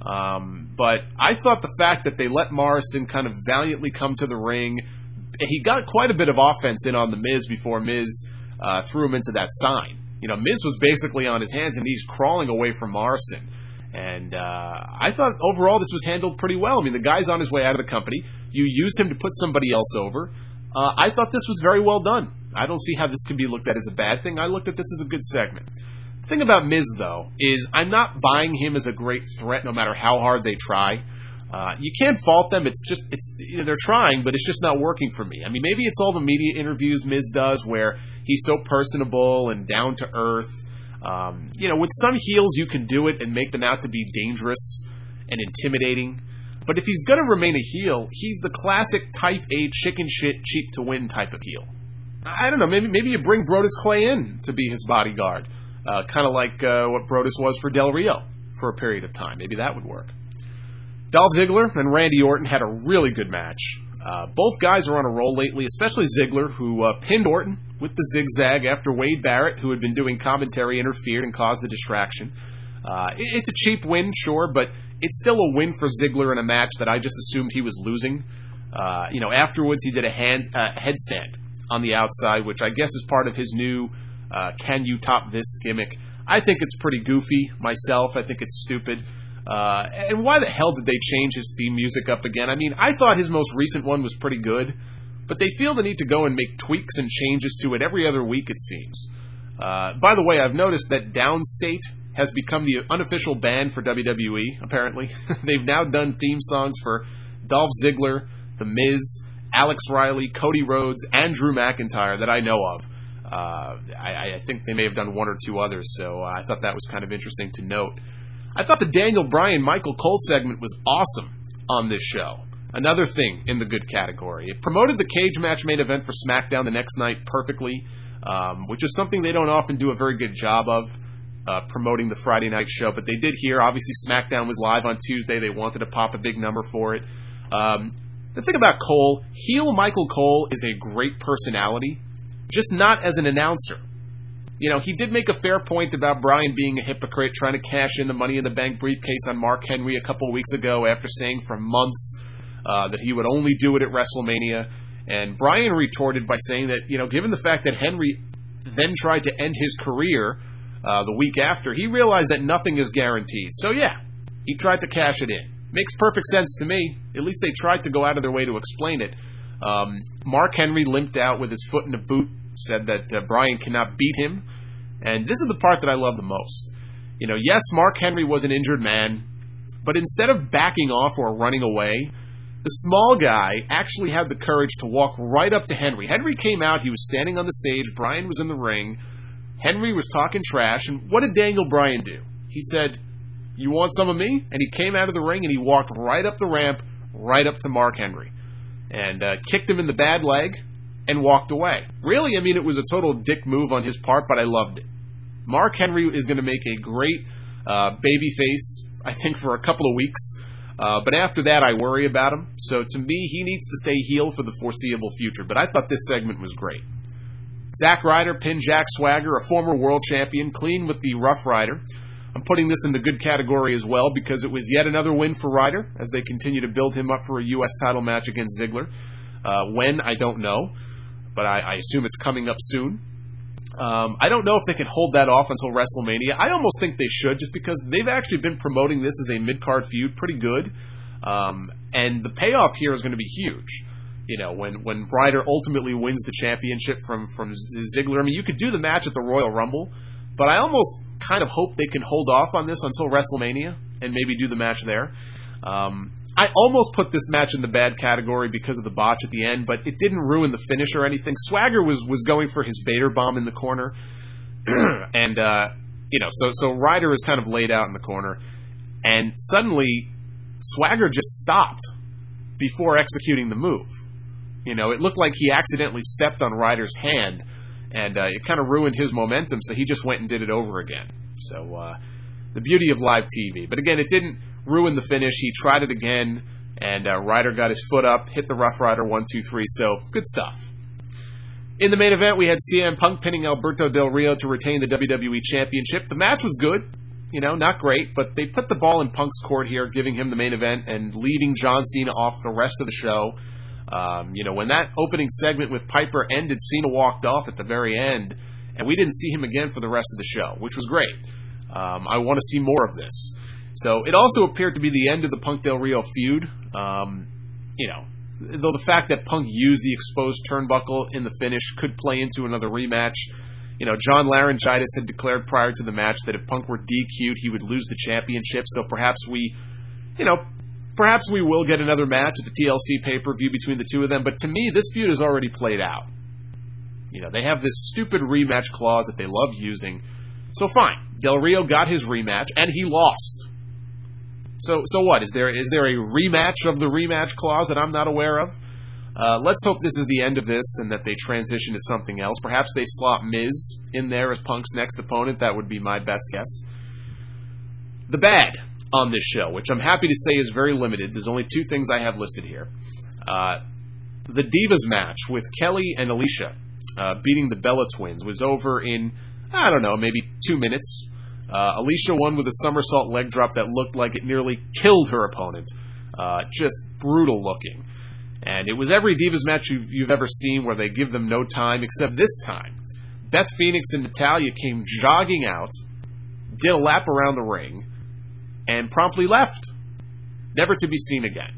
Um, but I thought the fact that they let Morrison kind of valiantly come to the ring, he got quite a bit of offense in on The Miz before Miz uh, threw him into that sign. You know, Miz was basically on his hands and knees crawling away from Morrison. And uh, I thought overall this was handled pretty well. I mean, the guy's on his way out of the company. You use him to put somebody else over. Uh, I thought this was very well done. I don't see how this could be looked at as a bad thing. I looked at this as a good segment. The thing about Miz, though, is I'm not buying him as a great threat no matter how hard they try. Uh, you can't fault them. It's just, it's you know, they're trying, but it's just not working for me. I mean, maybe it's all the media interviews Miz does where he's so personable and down to earth. Um, you know, with some heels, you can do it and make them out to be dangerous and intimidating. But if he's going to remain a heel, he's the classic type A chicken shit, cheap to win type of heel. I don't know, maybe maybe you bring Brodus Clay in to be his bodyguard. Uh, kind of like uh, what Brodus was for Del Rio for a period of time. Maybe that would work. Dolph Ziggler and Randy Orton had a really good match. Uh, both guys are on a roll lately, especially Ziggler, who uh, pinned Orton with the zigzag after Wade Barrett, who had been doing commentary, interfered and caused the distraction. Uh, it, it's a cheap win, sure, but it's still a win for Ziggler in a match that I just assumed he was losing. Uh, you know, afterwards he did a hand uh, headstand on the outside, which I guess is part of his new uh, "Can You Top This" gimmick. I think it's pretty goofy myself. I think it's stupid. Uh, and why the hell did they change his theme music up again? I mean, I thought his most recent one was pretty good, but they feel the need to go and make tweaks and changes to it every other week, it seems. Uh, by the way, I've noticed that Downstate has become the unofficial band for W W E, apparently. They've now done theme songs for Dolph Ziggler, The Miz, Alex Riley, Cody Rhodes, and Drew McIntyre that I know of. Uh, I, I think they may have done one or two others, so I thought that was kind of interesting to note. I thought the Daniel Bryan Michael Cole segment was awesome on this show. Another thing in the good category. It promoted the cage match main event for SmackDown the next night perfectly, um, which is something they don't often do a very good job of, uh, promoting the Friday night show. But they did here. Obviously, SmackDown was live on Tuesday. They wanted to pop a big number for it. Um, the thing about Cole, heel Michael Cole is a great personality, just not as an announcer. You know, he did make a fair point about Bryan being a hypocrite, trying to cash in the Money in the Bank briefcase on Mark Henry a couple of weeks ago after saying for months uh, that he would only do it at WrestleMania. And Bryan retorted by saying that, you know, given the fact that Henry then tried to end his career uh, the week after, he realized that nothing is guaranteed. So, yeah, he tried to cash it in. Makes perfect sense to me. At least they tried to go out of their way to explain it. Um, Mark Henry limped out with his foot in a boot, said that uh, Bryan cannot beat him. And this is the part that I love the most. You know, yes, Mark Henry was an injured man, but instead of backing off or running away, the small guy actually had the courage to walk right up to Henry. Henry came out, he was standing on the stage, Bryan was in the ring, Henry was talking trash, and what did Daniel Bryan do? He said, "You want some of me?" And he came out of the ring and he walked right up the ramp, right up to Mark Henry, and uh, kicked him in the bad leg and walked away. Really, I mean, it was a total dick move on his part, but I loved it. Mark Henry is going to make a great uh, babyface, I think, for a couple of weeks. Uh, but after that, I worry about him. So to me, he needs to stay heel for the foreseeable future. But I thought this segment was great. Zack Ryder pinned Jack Swagger, a former world champion, clean with the Rough Rider. I'm putting this in the good category as well because it was yet another win for Ryder as they continue to build him up for a U S title match against Ziggler. Uh, when, I don't know, but I, I assume it's coming up soon. Um, I don't know if they can hold that off until WrestleMania. I almost think they should, just because they've actually been promoting this as a mid-card feud pretty good. Um, and the payoff here is going to be huge. You know, when, when Ryder ultimately wins the championship from, from Ziggler. I mean, you could do the match at the Royal Rumble, but I almost kind of hope they can hold off on this until WrestleMania and maybe do the match there. Um, I almost put this match in the bad category because of the botch at the end, but it didn't ruin the finish or anything. Swagger was, was going for his Vader bomb in the corner, and uh, you know, so so Ryder is kind of laid out in the corner, and suddenly Swagger just stopped before executing the move. You know, it looked like he accidentally stepped on Ryder's hand, and uh, it kind of ruined his momentum, so he just went and did it over again. So uh, the beauty of live T V. But again, it didn't ruined the finish. He tried it again, and uh, Ryder got his foot up, hit the Rough Rider one, two, three, so good stuff. In the main event, we had C M Punk pinning Alberto Del Rio to retain the W W E Championship. The match was good, you know, not great, but they put the ball in Punk's court here, giving him the main event and leaving John Cena off the rest of the show. Um, you know, when that opening segment with Piper ended, Cena walked off at the very end, and we didn't see him again for the rest of the show, which was great. Um, I want to see more of this. So it also appeared to be the end of the Punk Del Rio feud. Um, you know, though the fact that Punk used the exposed turnbuckle in the finish could play into another rematch. You know, John Laurinaitis had declared prior to the match that if Punk were D Q'd, he would lose the championship. So perhaps we, you know, perhaps we will get another match at the T L C pay-per-view between the two of them. But to me, this feud has already played out. You know, they have this stupid rematch clause that they love using. So fine, Del Rio got his rematch, and he lost. So so what? Is there is there a rematch of the rematch clause that I'm not aware of? Uh, let's hope this is the end of this and that they transition to something else. Perhaps they slot Miz in there as Punk's next opponent. That would be my best guess. The bad on this show, which I'm happy to say is very limited. There's only two things I have listed here. Uh, the Divas match with Kelly and Alicia uh, beating the Bella Twins was over in, I don't know, maybe two minutes. Uh, Alicia won with a somersault leg drop that looked like it nearly killed her opponent. Uh, just brutal looking. And it was every Divas match you've, you've ever seen where they give them no time, except this time. Beth Phoenix and Natalya came jogging out, did a lap around the ring, and promptly left. Never to be seen again.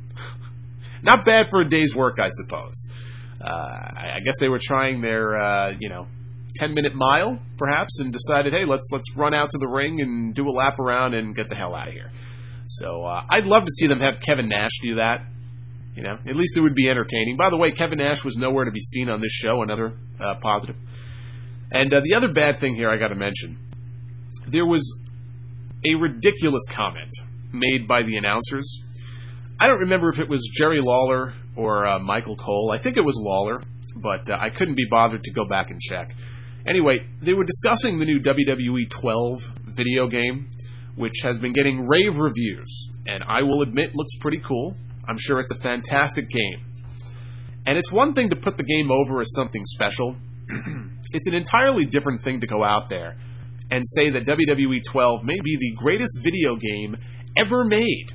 Not bad for a day's work, I suppose. Uh, I guess they were trying their, uh, you know, ten-minute mile, perhaps, and decided, hey, let's let's run out to the ring and do a lap around and get the hell out of here. So uh, I'd love to see them have Kevin Nash do that. You know, at least it would be entertaining. By the way, Kevin Nash was nowhere to be seen on this show, another uh, positive. And uh, the other bad thing here I got to mention, there was a ridiculous comment made by the announcers. I don't remember if it was Jerry Lawler or uh, Michael Cole. I think it was Lawler, but uh, I couldn't be bothered to go back and check. Anyway, they were discussing the new W W E twelve video game, which has been getting rave reviews, and I will admit looks pretty cool. I'm sure it's a fantastic game. And it's one thing to put the game over as something special, it's an entirely different thing to go out there and say that W W E twelve may be the greatest video game ever made.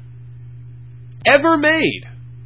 Ever made!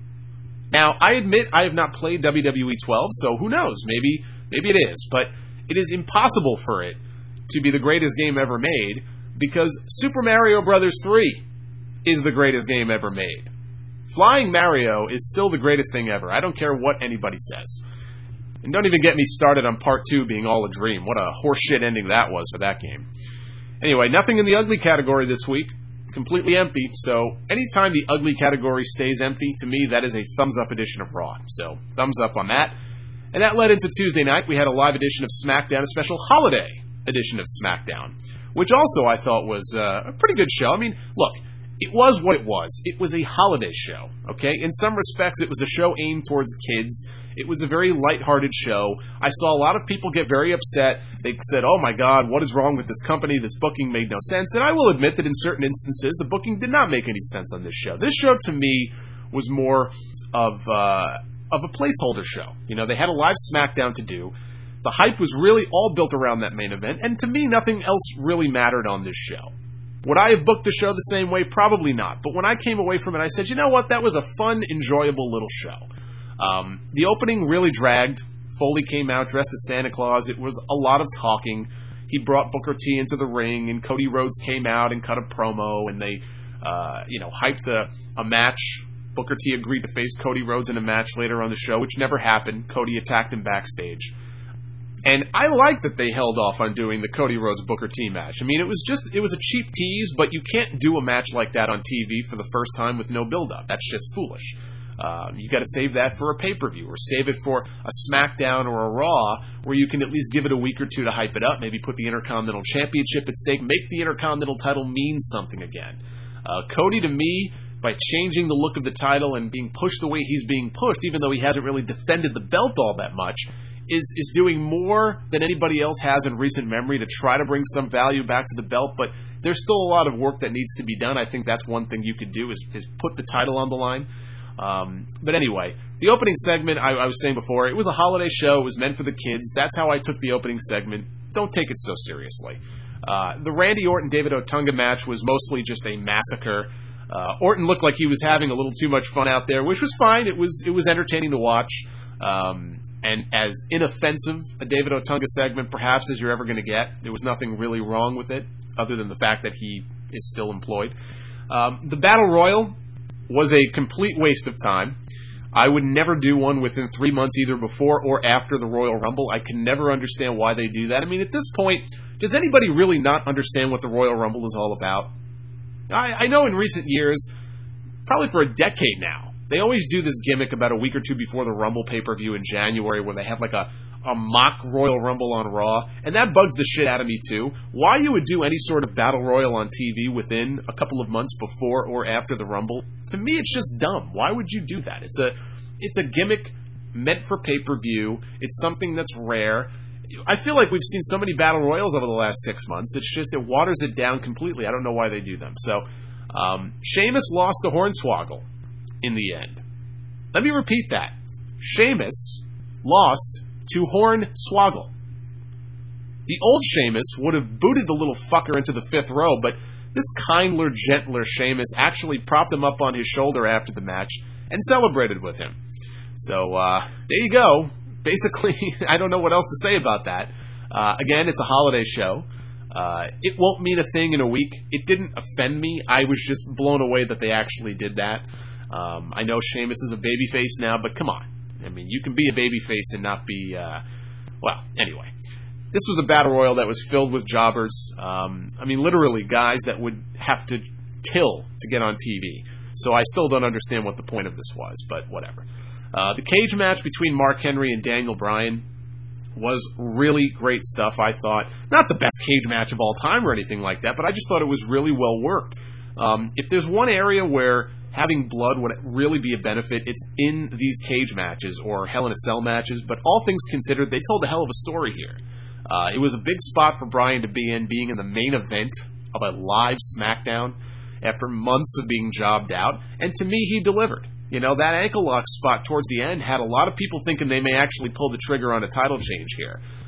Now, I admit I have not played W W E twelve, so who knows? Maybe, maybe it is. But it is impossible for it to be the greatest game ever made because Super Mario Brothers three is the greatest game ever made. Flying Mario is still the greatest thing ever. I don't care what anybody says. And don't even get me started on Part two being all a dream. What a horseshit ending that was for that game. Anyway, nothing in the ugly category this week. Completely empty. So anytime the ugly category stays empty, to me, that is a thumbs-up edition of Raw. So thumbs up on that. And that led into Tuesday night. We had a live edition of SmackDown, a special holiday edition of SmackDown, which also I thought was uh, a pretty good show. I mean, look, it was what it was. It was a holiday show, okay? In some respects, it was a show aimed towards kids. It was a very lighthearted show. I saw a lot of people get very upset. They said, oh my God, what is wrong with this company? This booking made no sense. And I will admit that in certain instances, the booking did not make any sense on this show. This show, to me, was more of, uh, of a placeholder show. You know, they had a live SmackDown to do. The hype was really all built around that main event. And to me, nothing else really mattered on this show. Would I have booked the show the same way? Probably not. But when I came away from it, I said, you know what? That was a fun, enjoyable little show. Um, the opening really dragged. Foley came out dressed as Santa Claus. It was a lot of talking. He brought Booker T into the ring, and Cody Rhodes came out and cut a promo, and they, uh, you know, hyped a, a match. Booker T agreed to face Cody Rhodes in a match later on the show, which never happened. Cody attacked him backstage. And I like that they held off on doing the Cody Rhodes Booker T match. I mean, it was just, it was a cheap tease, but you can't do a match like that on T V for the first time with no build-up. That's just foolish. Um, you got to save that for a pay-per-view, or save it for a SmackDown or a Raw, where you can at least give it a week or two to hype it up, maybe put the Intercontinental Championship at stake, make the Intercontinental title mean something again. Uh, Cody, to me, by changing the look of the title and being pushed the way he's being pushed, even though he hasn't really defended the belt all that much, is is doing more than anybody else has in recent memory to try to bring some value back to the belt, but there's still a lot of work that needs to be done. I think that's one thing you could do is, is put the title on the line. Um, but anyway, the opening segment, I, I was saying before, it was a holiday show. It was meant for the kids. That's how I took the opening segment. Don't take it so seriously. Uh, the Randy Orton-David Otunga match was mostly just a massacre. Uh, Orton looked like he was having a little too much fun out there, which was fine. It was it was entertaining to watch. Um, and as inoffensive a David Otunga segment perhaps as you're ever going to get. There was nothing really wrong with it other than the fact that he is still employed. Um, the Battle Royal was a complete waste of time. I would never do one within three months either before or after the Royal Rumble. I can never understand why they do that. I mean, at this point, does anybody really not understand what the Royal Rumble is all about? I, I know in recent years, probably for a decade now, they always do this gimmick about a week or two before the Rumble pay-per-view in January where they have like a, a mock Royal Rumble on Raw, and that bugs the shit out of me too. Why you would do any sort of Battle Royal on T V within a couple of months before or after the Rumble, to me it's just dumb. Why would you do that? It's a, it's a gimmick meant for pay-per-view. It's something that's rare. I feel like we've seen so many Battle Royals over the last six months. It's just, it waters it down completely. I don't know why they do them. So, um, Sheamus lost to Hornswoggle in the end. Let me repeat that. Sheamus lost to Hornswoggle. The old Sheamus would have booted the little fucker into the fifth row, but this kindler, gentler Sheamus actually propped him up on his shoulder after the match and celebrated with him. So, uh, there you go. Basically, I don't know what else to say about that. Uh, again, it's a holiday show. Uh, it won't mean a thing in a week. It didn't offend me. I was just blown away that they actually did that. Um, I know Sheamus is a babyface now, but come on. I mean, you can be a babyface and not be, uh, well, anyway. This was a Battle Royal that was filled with jobbers. Um, I mean, literally guys that would have to kill to get on T V. So I still don't understand what the point of this was, but whatever. Uh, the cage match between Mark Henry and Daniel Bryan was really great stuff, I thought. Not the best cage match of all time or anything like that, but I just thought it was really well worked. Um, if there's one area where having blood would really be a benefit, it's in these cage matches or Hell in a Cell matches, but all things considered, they told a hell of a story here. Uh, it was a big spot for Bryan to be in, being in the main event of a live SmackDown after months of being jobbed out, and to me, he delivered. You know, that ankle lock spot towards the end had a lot of people thinking they may actually pull the trigger on a title change here.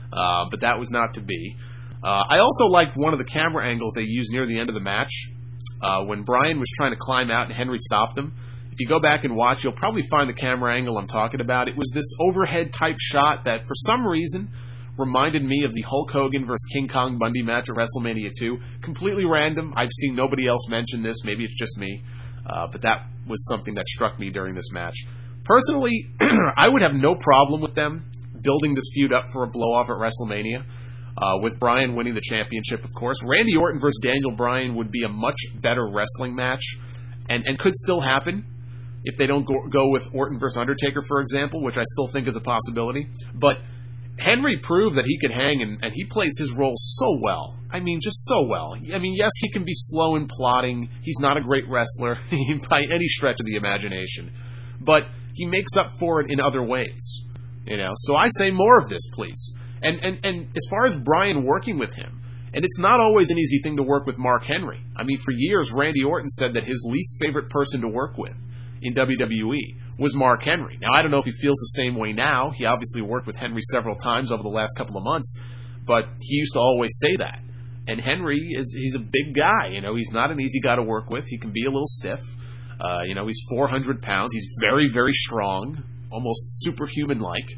uh, but that was not to be. Uh, I also liked one of the camera angles they used near the end of the match uh, when Bryan was trying to climb out and Henry stopped him. If you go back and watch, you'll probably find the camera angle I'm talking about. It was this overhead type shot that, for some reason, reminded me of the Hulk Hogan versus King Kong Bundy match at WrestleMania two. Completely random. I've seen nobody else mention this. Maybe it's just me. Uh, but that was something that struck me during this match. Personally, I would have no problem with them building this feud up for a blow-off at WrestleMania, uh, with Bryan winning the championship, of course. Randy Orton versus Daniel Bryan would be a much better wrestling match, and, and could still happen if they don't go, go with Orton versus Undertaker, for example, which I still think is a possibility. But Henry proved that he could hang, and, and he plays his role so well. I mean, just so well. I mean, yes, he can be slow and plodding. He's not a great wrestler by any stretch of the imagination. But he makes up for it in other ways. You know, so I say more of this, please. And, and, and as far as Bryan working with him, and it's not always an easy thing to work with Mark Henry. I mean, for years, Randy Orton said that his least favorite person to work with in W W E was Mark Henry. Now, I don't know if he feels the same way now. He obviously worked with Henry several times over the last couple of months, but he used to always say that. And Henry, is he's a big guy. You know, he's not an easy guy to work with. He can be a little stiff. Uh, you know, he's four hundred pounds. He's very, very strong, almost superhuman-like.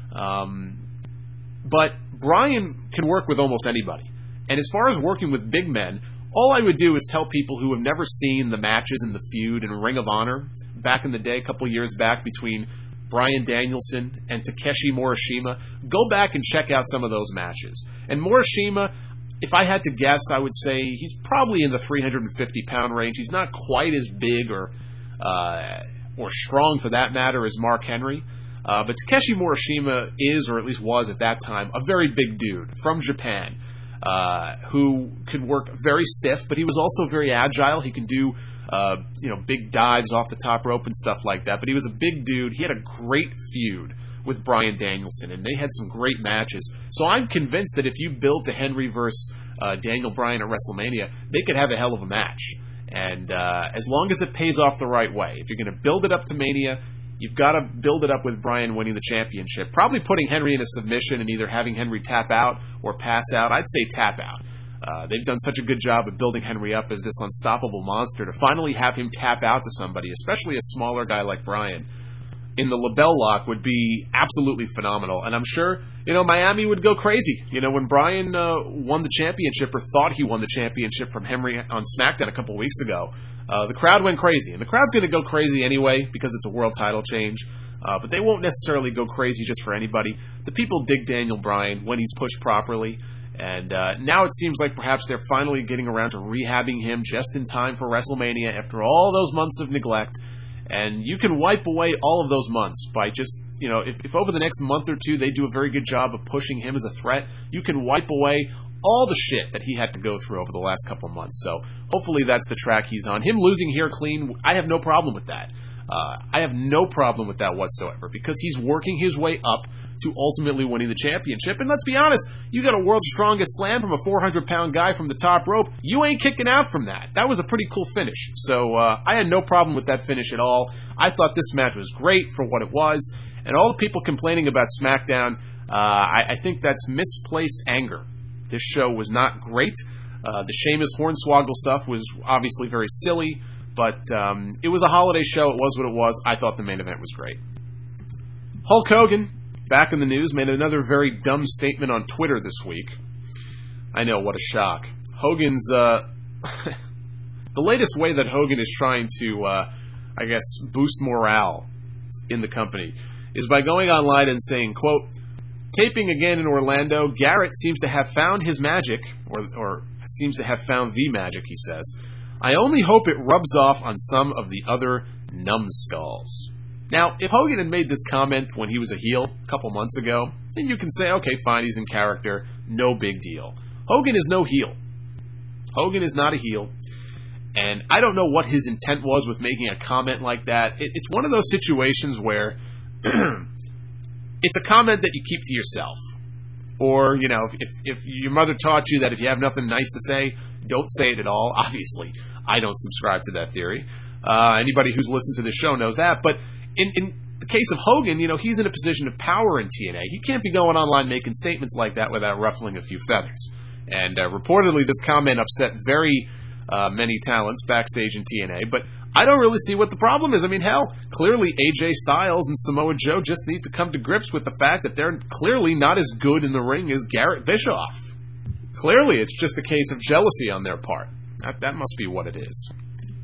Um, but Bryan can work with almost anybody. And as far as working with big men, all I would do is tell people who have never seen the matches in the feud in Ring of Honor back in the day, a couple of years back, between Bryan Danielson and Takeshi Morishima, go back and check out some of those matches. And Morishima, if I had to guess, I would say he's probably in the three hundred fifty pound range. He's not quite as big or uh, or strong, for that matter, as Mark Henry. Uh, but Takeshi Morishima is, or at least was at that time, a very big dude from Japan. Uh, who could work very stiff, but he was also very agile. He can do, uh, you know, big dives off the top rope and stuff like that. But he was a big dude. He had a great feud with Bryan Danielson, and they had some great matches. So I'm convinced that if you build to Henry versus uh, Daniel Bryan at WrestleMania, they could have a hell of a match. And uh, as long as it pays off the right way, if you're going to build it up to Mania, you've got to build it up with Bryan winning the championship. Probably putting Henry in a submission and either having Henry tap out or pass out. I'd say tap out. Uh, they've done such a good job of building Henry up as this unstoppable monster. To finally have him tap out to somebody, especially a smaller guy like Bryan, in the LaBelle lock would be absolutely phenomenal. And I'm sure, you know, Miami would go crazy. You know, when Bryan uh, won the championship, or thought he won the championship from Henry on SmackDown a couple weeks ago, uh, the crowd went crazy. And the crowd's going to go crazy anyway because it's a world title change. Uh, but they won't necessarily go crazy just for anybody. The people dig Daniel Bryan when he's pushed properly. And uh, now it seems like perhaps they're finally getting around to rehabbing him just in time for WrestleMania after all those months of neglect. And you can wipe away all of those months by just, you know, if, if over the next month or two they do a very good job of pushing him as a threat, you can wipe away all the shit that he had to go through over the last couple of months. So hopefully that's the track he's on. Him losing here clean, I have no problem with that. Uh, I have no problem with that whatsoever because he's working his way up to ultimately winning the championship. And let's be honest, you got a world's strongest slam from a four hundred pound guy from the top rope. You ain't kicking out from that. That was a pretty cool finish. So uh, I had no problem with that finish at all. I thought this match was great for what it was. And all the people complaining about SmackDown, uh, I, I think that's misplaced anger. This show was not great. Uh, the Sheamus Hornswoggle stuff was obviously very silly. But um, it was a holiday show. It was what it was. I thought the main event was great. Hulk Hogan, back in the news, made another very dumb statement on Twitter this week. I know, what a shock. Hogan's, uh, the latest way that Hogan is trying to, uh, I guess, boost morale in the company is by going online and saying, quote, taping again in Orlando, Garrett seems to have found his magic, or, or seems to have found the magic, he says. I only hope it rubs off on some of the other numbskulls. Now, if Hogan had made this comment when he was a heel a couple months ago, then you can say, okay, fine, he's in character, no big deal. Hogan is no heel. Hogan is not a heel. And I don't know what his intent was with making a comment like that. It, it's one of those situations where it's a comment that you keep to yourself. Or, you know, if, if your mother taught you that if you have nothing nice to say, don't say it at all. Obviously, I don't subscribe to that theory. Uh, anybody who's listened to this show knows that. But in, in the case of Hogan, you know, he's in a position of power in T N A. He can't be going online making statements like that without ruffling a few feathers. And uh, reportedly, this comment upset very uh, many talents backstage in T N A, but I don't really see what the problem is. I mean, hell, clearly A J Styles and Samoa Joe just need to come to grips with the fact that they're clearly not as good in the ring as Garrett Bischoff. Clearly, it's just a case of jealousy on their part. That, that must be what it is.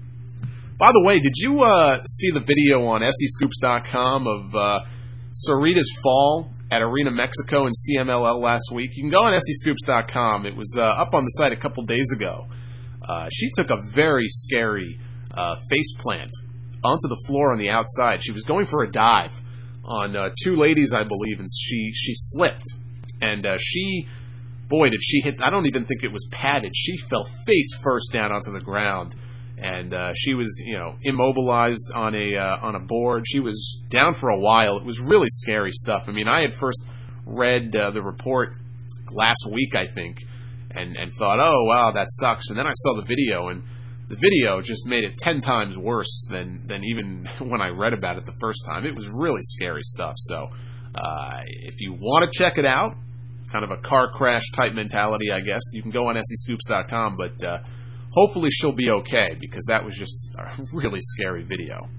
By the way, did you uh, see the video on S E Scoops dot com of uh, Sarita's fall at Arena Mexico in C M L L last week? You can go on S E Scoops dot com. It was uh, up on the site a couple days ago. Uh, she took a very scary uh, face plant onto the floor on the outside. She was going for a dive on uh, two ladies, I believe, and she, she slipped. And uh, she, boy, did she hit, I don't even think it was padded. She fell face first down onto the ground. And uh, she was, you know, immobilized on a uh, on a board. She was down for a while. It was really scary stuff. I mean, I had first read uh, the report last week, I think, and, and thought, oh, wow, that sucks. And then I saw the video, and the video just made it ten times worse than, than even when I read about it the first time. It was really scary stuff. So uh, if you want to check it out, kind of a car crash type mentality, I guess, you can go on S E Scoops dot com, but uh, hopefully she'll be okay, because that was just a really scary video.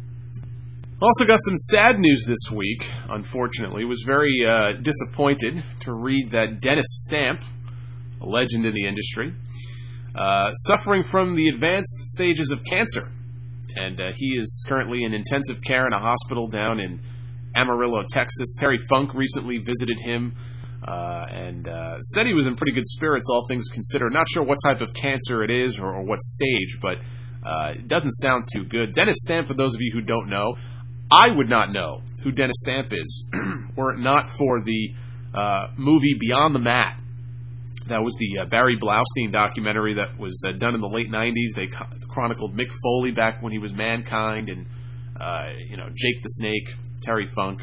Also got some sad news this week, unfortunately. Was very uh, disappointed to read that Dennis Stamp, a legend in the industry, uh, suffering from the advanced stages of cancer. And uh, he is currently in intensive care in a hospital down in Amarillo, Texas. Terry Funk recently visited him Uh, and uh, said he was in pretty good spirits, all things considered. Not sure what type of cancer it is or, or what stage, but uh, it doesn't sound too good. Dennis Stamp, for those of you who don't know, I would not know who Dennis Stamp is were it not for the uh, movie Beyond the Mat. That was the uh, Barry Blaustein documentary that was uh, done in the late nineties. They co- chronicled Mick Foley back when he was Mankind, and uh, you know, Jake the Snake, Terry Funk,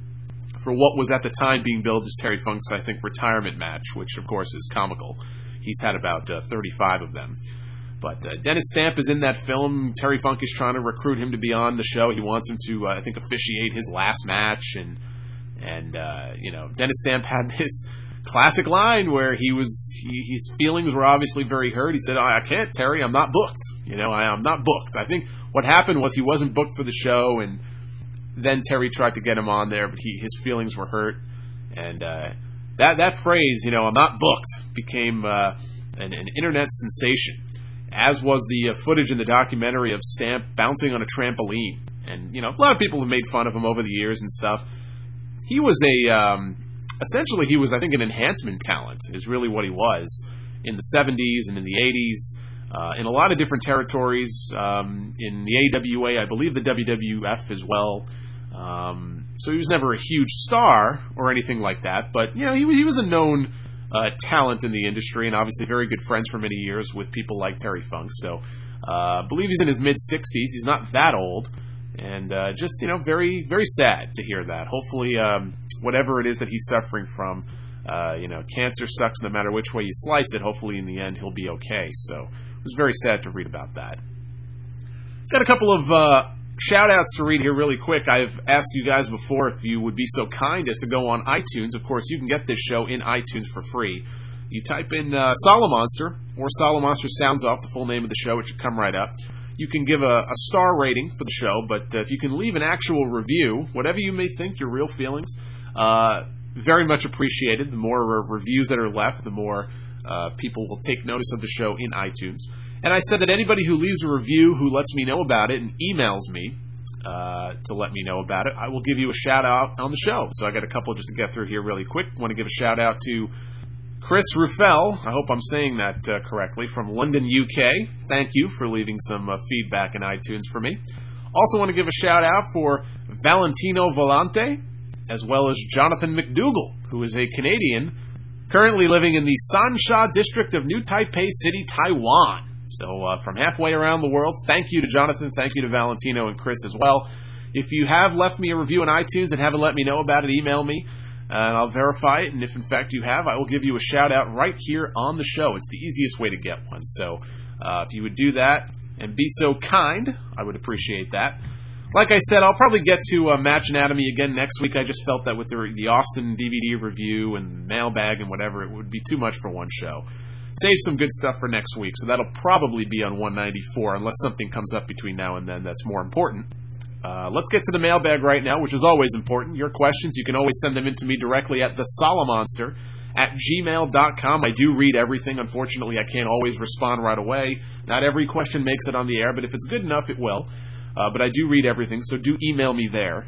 for what was at the time being billed as Terry Funk's, I think, retirement match, which, of course, is comical. He's had about uh, thirty-five of them. But uh, Dennis Stamp is in that film. Terry Funk is trying to recruit him to be on the show. He wants him to, uh, I think, officiate his last match. And, and uh, you know, Dennis Stamp had this classic line where he was, he, his feelings were obviously very hurt. He said, I, I can't, Terry, I'm not booked. You know, I, I'm not booked. I think what happened was he wasn't booked for the show, and then Terry tried to get him on there, but he, his feelings were hurt. And uh, that that phrase, you know, I'm not booked, became uh, an, an internet sensation, as was the uh, footage in the documentary of Stamp bouncing on a trampoline. And, you know, a lot of people have made fun of him over the years and stuff. He was a, um, essentially he was, I think, an enhancement talent, is really what he was, in the seventies and in the eighties. Uh, in a lot of different territories, um, in the A W A, I believe the W W F as well. Um, so he was never a huge star or anything like that, but you know, he, he was a known uh, talent in the industry, and obviously very good friends for many years with people like Terry Funk. So uh, I believe he's in his mid-sixties. He's not that old, and uh, just, you know, very, very sad to hear that. Hopefully, um, whatever it is that he's suffering from, uh, you know, cancer sucks no matter which way you slice it. Hopefully, in the end, he'll be okay. So it was very sad to read about that. Got a couple of uh, shout-outs to read here really quick. I've asked you guys before if you would be so kind as to go on iTunes. Of course, you can get this show in iTunes for free. You type in uh, Solomonster or Solomonster Sounds Off, the full name of the show. It should come right up. You can give a, a star rating for the show, but uh, if you can leave an actual review, whatever you may think, your real feelings, uh, very much appreciated. The more uh, reviews that are left, the more uh, people will take notice of the show in iTunes. And I said that anybody who leaves a review who lets me know about it and emails me uh, to let me know about it, I will give you a shout-out on the show. So I got a couple just to get through here really quick. I want to give a shout-out to Chris Ruffell, I hope I'm saying that uh, correctly, from London, U K. Thank you for leaving some uh, feedback in iTunes for me. Also want to give a shout-out for Valentino Volante, as well as Jonathan McDougall, who is a Canadian currently living in the Sansha district of New Taipei City, Taiwan. So uh, from halfway around the world, thank you to Jonathan, thank you to Valentino and Chris as well. If you have left me a review on iTunes and haven't let me know about it, email me, uh, and I'll verify it. And if, in fact, you have, I will give you a shout-out right here on the show. It's the easiest way to get one. So uh, if you would do that and be so kind, I would appreciate that. Like I said, I'll probably get to uh, Match Anatomy again next week. I just felt that with the, the Austin D V D review and mailbag and whatever, it would be too much for one show. Save some good stuff for next week, so that'll probably be on one ninety-four, unless something comes up between now and then that's more important. Uh, let's get to the mailbag right now, which is always important. Your questions, you can always send them in to me directly at the Solomonster at gmail dot com. I do read everything. Unfortunately, I can't always respond right away. Not every question makes it on the air, but if it's good enough, it will. Uh, but I do read everything, so do email me there.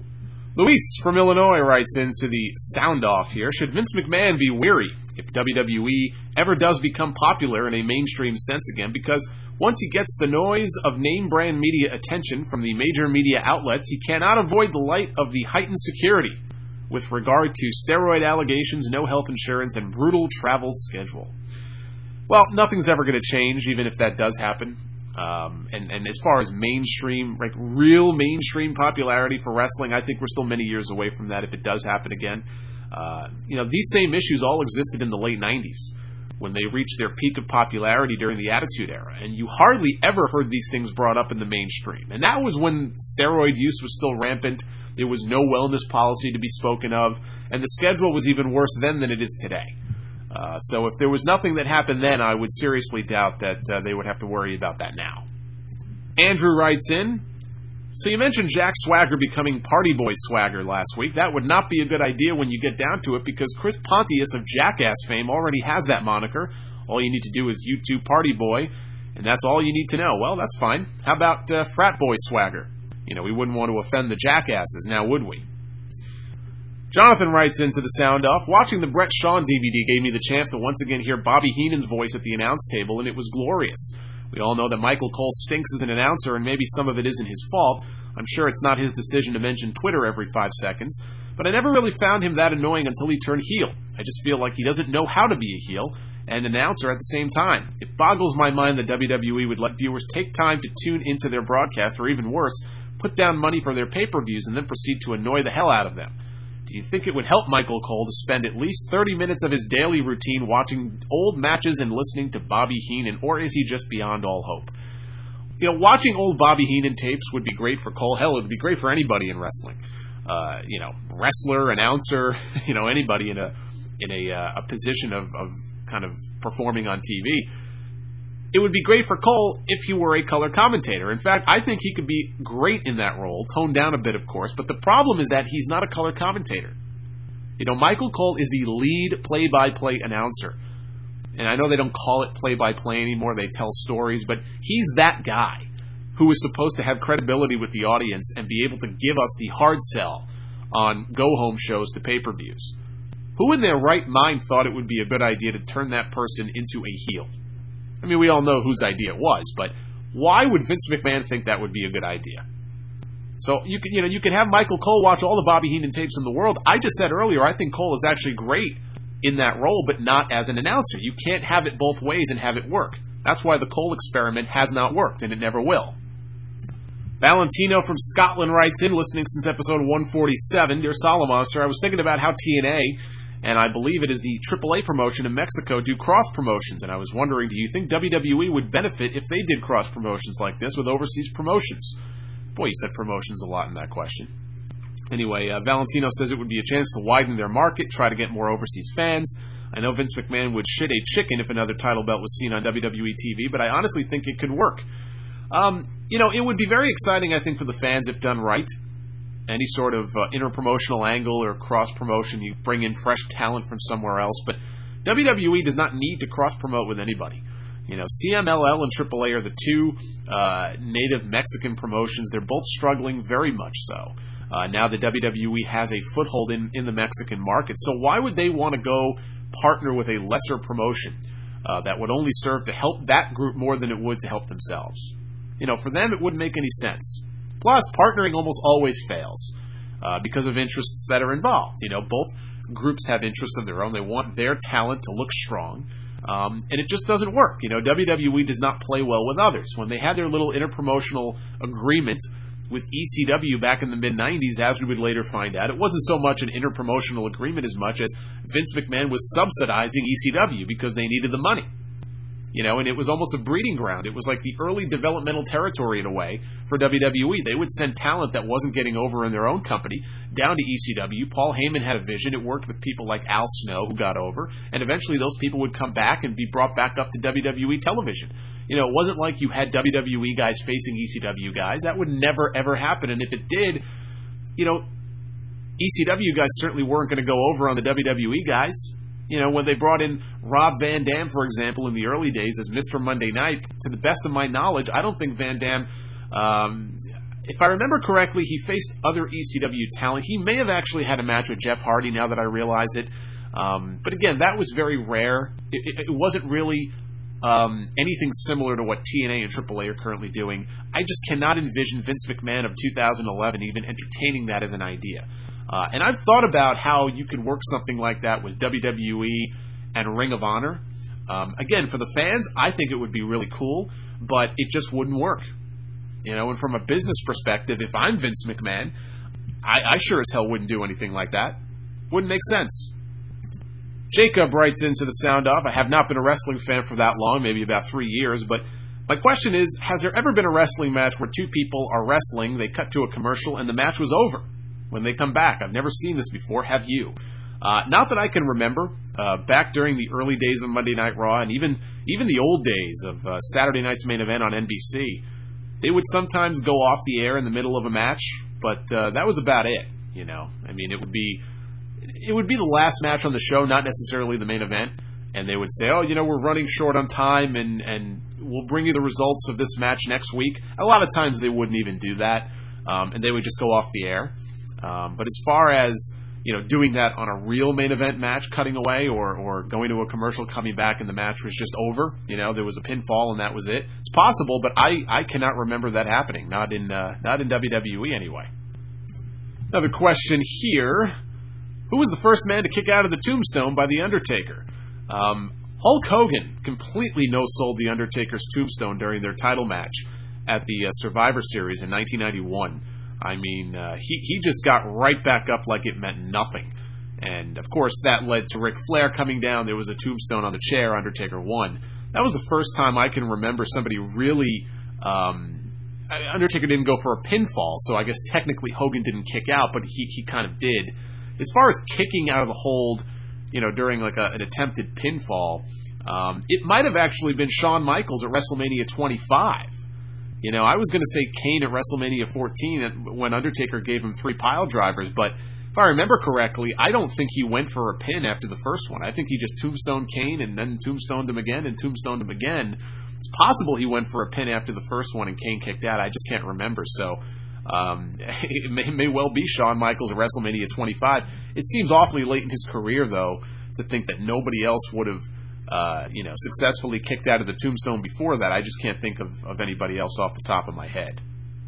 Luis from Illinois writes into the sound off here. Should Vince McMahon be weary if W W E ever does become popular in a mainstream sense again? Because once he gets the noise of name brand media attention from the major media outlets, he cannot avoid the light of the heightened security with regard to steroid allegations, no health insurance, and brutal travel schedule. Well, nothing's ever going to change, even if that does happen. Um, and, and as far as mainstream, like real mainstream popularity for wrestling, I think we're still many years away from that if it does happen again. Uh, you know, these same issues all existed in the late nineties when they reached their peak of popularity during the Attitude Era. And you hardly ever heard these things brought up in the mainstream. And that was when steroid use was still rampant. There was no wellness policy to be spoken of. And the schedule was even worse then than it is today. Uh, so if there was nothing that happened then, I would seriously doubt that uh, they would have to worry about that now. Andrew writes in, so you mentioned Jack Swagger becoming Party Boy Swagger last week. That would not be a good idea when you get down to it, because Chris Pontius of Jackass fame already has that moniker. All you need to do is YouTube Party Boy, and that's all you need to know. Well, that's fine. How about uh, Frat Boy Swagger? You know, we wouldn't want to offend the jackasses, now would we? Jonathan writes into the sound off, watching the Brett Shawn D V D gave me the chance to once again hear Bobby Heenan's voice at the announce table, and it was glorious. We all know that Michael Cole stinks as an announcer, and maybe some of it isn't his fault. I'm sure it's not his decision to mention Twitter every five seconds, but I never really found him that annoying until he turned heel. I just feel like he doesn't know how to be a heel and announcer at the same time. It boggles my mind that W W E would let viewers take time to tune into their broadcast, or even worse, put down money for their pay-per-views and then proceed to annoy the hell out of them. Do you think it would help Michael Cole to spend at least thirty minutes of his daily routine watching old matches and listening to Bobby Heenan, or is he just beyond all hope? You know, watching old Bobby Heenan tapes would be great for Cole. Hell, it would be great for anybody in wrestling. Uh, you know, wrestler, announcer, you know, anybody in a in a, uh, a position of, of kind of performing on T V. It would be great for Cole if he were a color commentator. In fact, I think he could be great in that role, toned down a bit, of course, but the problem is that he's not a color commentator. You know, Michael Cole is the lead play-by-play announcer. And I know they don't call it play-by-play anymore, they tell stories, but he's that guy who is supposed to have credibility with the audience and be able to give us the hard sell on go-home shows to pay-per-views. Who in their right mind thought it would be a good idea to turn that person into a heel? I mean, we all know whose idea it was, but why would Vince McMahon think that would be a good idea? So, you can, you know, you can have Michael Cole watch all the Bobby Heenan tapes in the world. I just said earlier, I think Cole is actually great in that role, but not as an announcer. You can't have it both ways and have it work. That's why the Cole experiment has not worked, and it never will. Valentino from Scotland writes in, listening since episode one forty-seven, Dear Solomonster, I was thinking about how T N A, and I believe it is the triple A promotion in Mexico, do cross-promotions, and I was wondering, do you think W W E would benefit if they did cross-promotions like this with overseas promotions? Boy, you said promotions a lot in that question. Anyway, uh, Valentino says it would be a chance to widen their market, try to get more overseas fans. I know Vince McMahon would shit a chicken if another title belt was seen on W W E T V, but I honestly think it could work. Um, you know, it would be very exciting, I think, for the fans if done right. Any sort of uh, inter-promotional angle or cross-promotion, you bring in fresh talent from somewhere else, but W W E does not need to cross-promote with anybody. You know, C M L L and triple A are the two uh, native Mexican promotions. They're both struggling very much so. Uh, now the W W E has a foothold in, in the Mexican market, so why would they want to go partner with a lesser promotion uh, that would only serve to help that group more than it would to help themselves? You know, for them it wouldn't make any sense. Plus, partnering almost always fails uh, because of interests that are involved. You know, both groups have interests of their own. They want their talent to look strong, um, and it just doesn't work. You know, W W E does not play well with others. When they had their little interpromotional agreement with E C W back in the mid nineties, as we would later find out, it wasn't so much an interpromotional agreement as much as Vince McMahon was subsidizing E C W because they needed the money. You know, and it was almost a breeding ground. It was like the early developmental territory in a way for W W E. They would send talent that wasn't getting over in their own company down to E C W. Paul Heyman had a vision. It worked with people like Al Snow, who got over, and eventually those people would come back and be brought back up to W W E television. You know, it wasn't like you had W W E guys facing E C W guys. That would never, ever happen, and if it did, you know, E C W guys certainly weren't going to go over on the W W E guys. You know, when they brought in Rob Van Dam, for example, in the early days as Mister Monday Night, to the best of my knowledge, I don't think Van Dam, um, if I remember correctly, he faced other E C W talent. He may have actually had a match with Jeff Hardy, now that I realize it. Um, but again, that was very rare. It, it, it wasn't really um, anything similar to what T N A and Triple A are currently doing. I just cannot envision Vince McMahon of two thousand eleven even entertaining that as an idea. Uh, and I've thought about how you could work something like that with W W E and Ring of Honor. Um, again, for the fans, I think it would be really cool, but it just wouldn't work. You know, and from a business perspective, if I'm Vince McMahon, I, I sure as hell wouldn't do anything like that. Wouldn't make sense. Jacob writes into the Sound Off, I have not been a wrestling fan for that long, maybe about three years, but my question is, has there ever been a wrestling match where two people are wrestling, they cut to a commercial, and the match was over when they come back? I've never seen this before. Have you? Uh, not that I can remember. Uh, back during the early days of Monday Night Raw, and even even the old days of uh, Saturday Night's Main Event on N B C, they would sometimes go off the air in the middle of a match, but uh, that was about it. You know, I mean, it would be it would be the last match on the show, not necessarily the main event, and they would say, "Oh, you know, we're running short on time, and and we'll bring you the results of this match next week." A lot of times they wouldn't even do that, um, and they would just go off the air. Um, but as far as, you know, doing that on a real main event match, cutting away, or, or going to a commercial, coming back, and the match was just over, you know, there was a pinfall and that was it. It's possible, but I, I cannot remember that happening. Not in uh, not in W W E anyway. Another question here. Who was the first man to kick out of the Tombstone by The Undertaker? Um, Hulk Hogan completely no-sold The Undertaker's Tombstone during their title match at the uh, Survivor Series in nineteen ninety-one. I mean, uh, he, he just got right back up like it meant nothing. And, of course, that led to Ric Flair coming down. There was a tombstone on the chair. Undertaker won. That was the first time I can remember somebody really... Um, Undertaker didn't go for a pinfall, so I guess technically Hogan didn't kick out, but he, he kind of did. As far as kicking out of the hold, you know, during like a, an attempted pinfall, um, it might have actually been Shawn Michaels at WrestleMania twenty-five. You know, I was going to say Kane at WrestleMania fourteen when Undertaker gave him three pile drivers, but if I remember correctly, I don't think he went for a pin after the first one. I think he just tombstoned Kane and then tombstoned him again and tombstoned him again. It's possible he went for a pin after the first one and Kane kicked out. I just can't remember. So um, it, may, it may well be Shawn Michaels at WrestleMania twenty-five. It seems awfully late in his career, though, to think that nobody else would have Uh, you know, successfully kicked out of the tombstone before that. I just can't think of, of anybody else off the top of my head.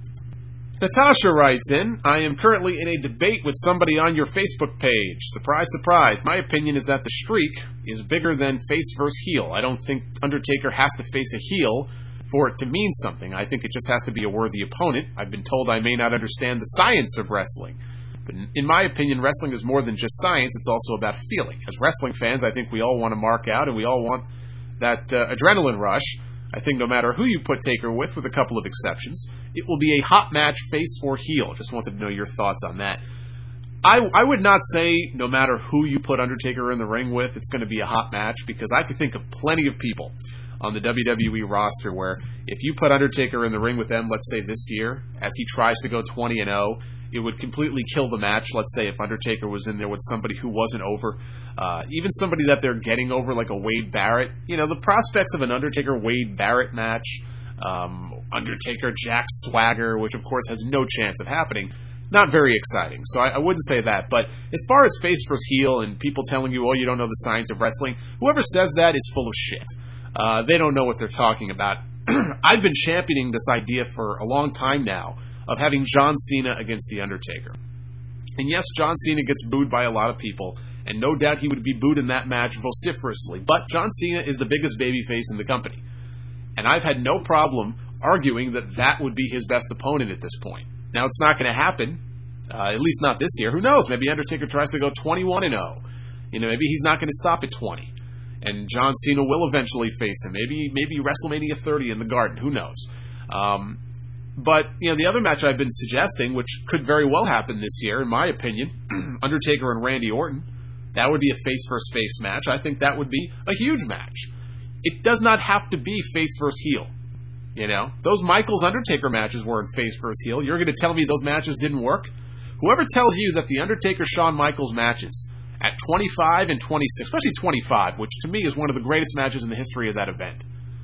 Natasha writes in, I am currently in a debate with somebody on your Facebook page. Surprise, surprise. My opinion is that the streak is bigger than face versus heel. I don't think Undertaker has to face a heel for it to mean something. I think it just has to be a worthy opponent. I've been told I may not understand the science of wrestling. But in my opinion, wrestling is more than just science. It's also about feeling. As wrestling fans, I think we all want to mark out, and we all want that uh, adrenaline rush. I think no matter who you put Taker with, with a couple of exceptions, it will be a hot match, face or heel. Just wanted to know your thoughts on that. I, I would not say no matter who you put Undertaker in the ring with, it's going to be a hot match, because I could think of plenty of people on the W W E roster where if you put Undertaker in the ring with them, let's say this year, as he tries to go twenty and oh, it would completely kill the match. Let's say if Undertaker was in there with somebody who wasn't over, uh, even somebody that they're getting over, like a Wade Barrett. You know, the prospects of an Undertaker-Wade Barrett match, um, Undertaker-Jack Swagger, which of course has no chance of happening, not very exciting. So I, I wouldn't say that. But as far as face versus heel and people telling you, oh, you don't know the science of wrestling, whoever says that is full of shit. Uh, they don't know what they're talking about. I've been championing this idea for a long time now, of having John Cena against The Undertaker. And yes, John Cena gets booed by a lot of people, and no doubt he would be booed in that match vociferously, but John Cena is the biggest babyface in the company. And I've had no problem arguing that that would be his best opponent at this point. Now, it's not going to happen, uh, at least not this year. Who knows? Maybe Undertaker tries to go twenty-one and oh. You know, maybe he's not going to stop at twenty. and John Cena will eventually face him. Maybe maybe WrestleMania thirty in the Garden. Who knows? Um, but, you know, the other match I've been suggesting, which could very well happen this year, in my opinion, Undertaker and Randy Orton, that would be a face-versus-face match. I think that would be a huge match. It does not have to be face versus heel. You know, those Michaels-Undertaker matches were in face versus heel. You're going to tell me those matches didn't work? Whoever tells you that the Undertaker-Shawn Michaels matches at twenty-five and twenty-six, especially twenty-five, which to me is one of the greatest matches in the history of that event,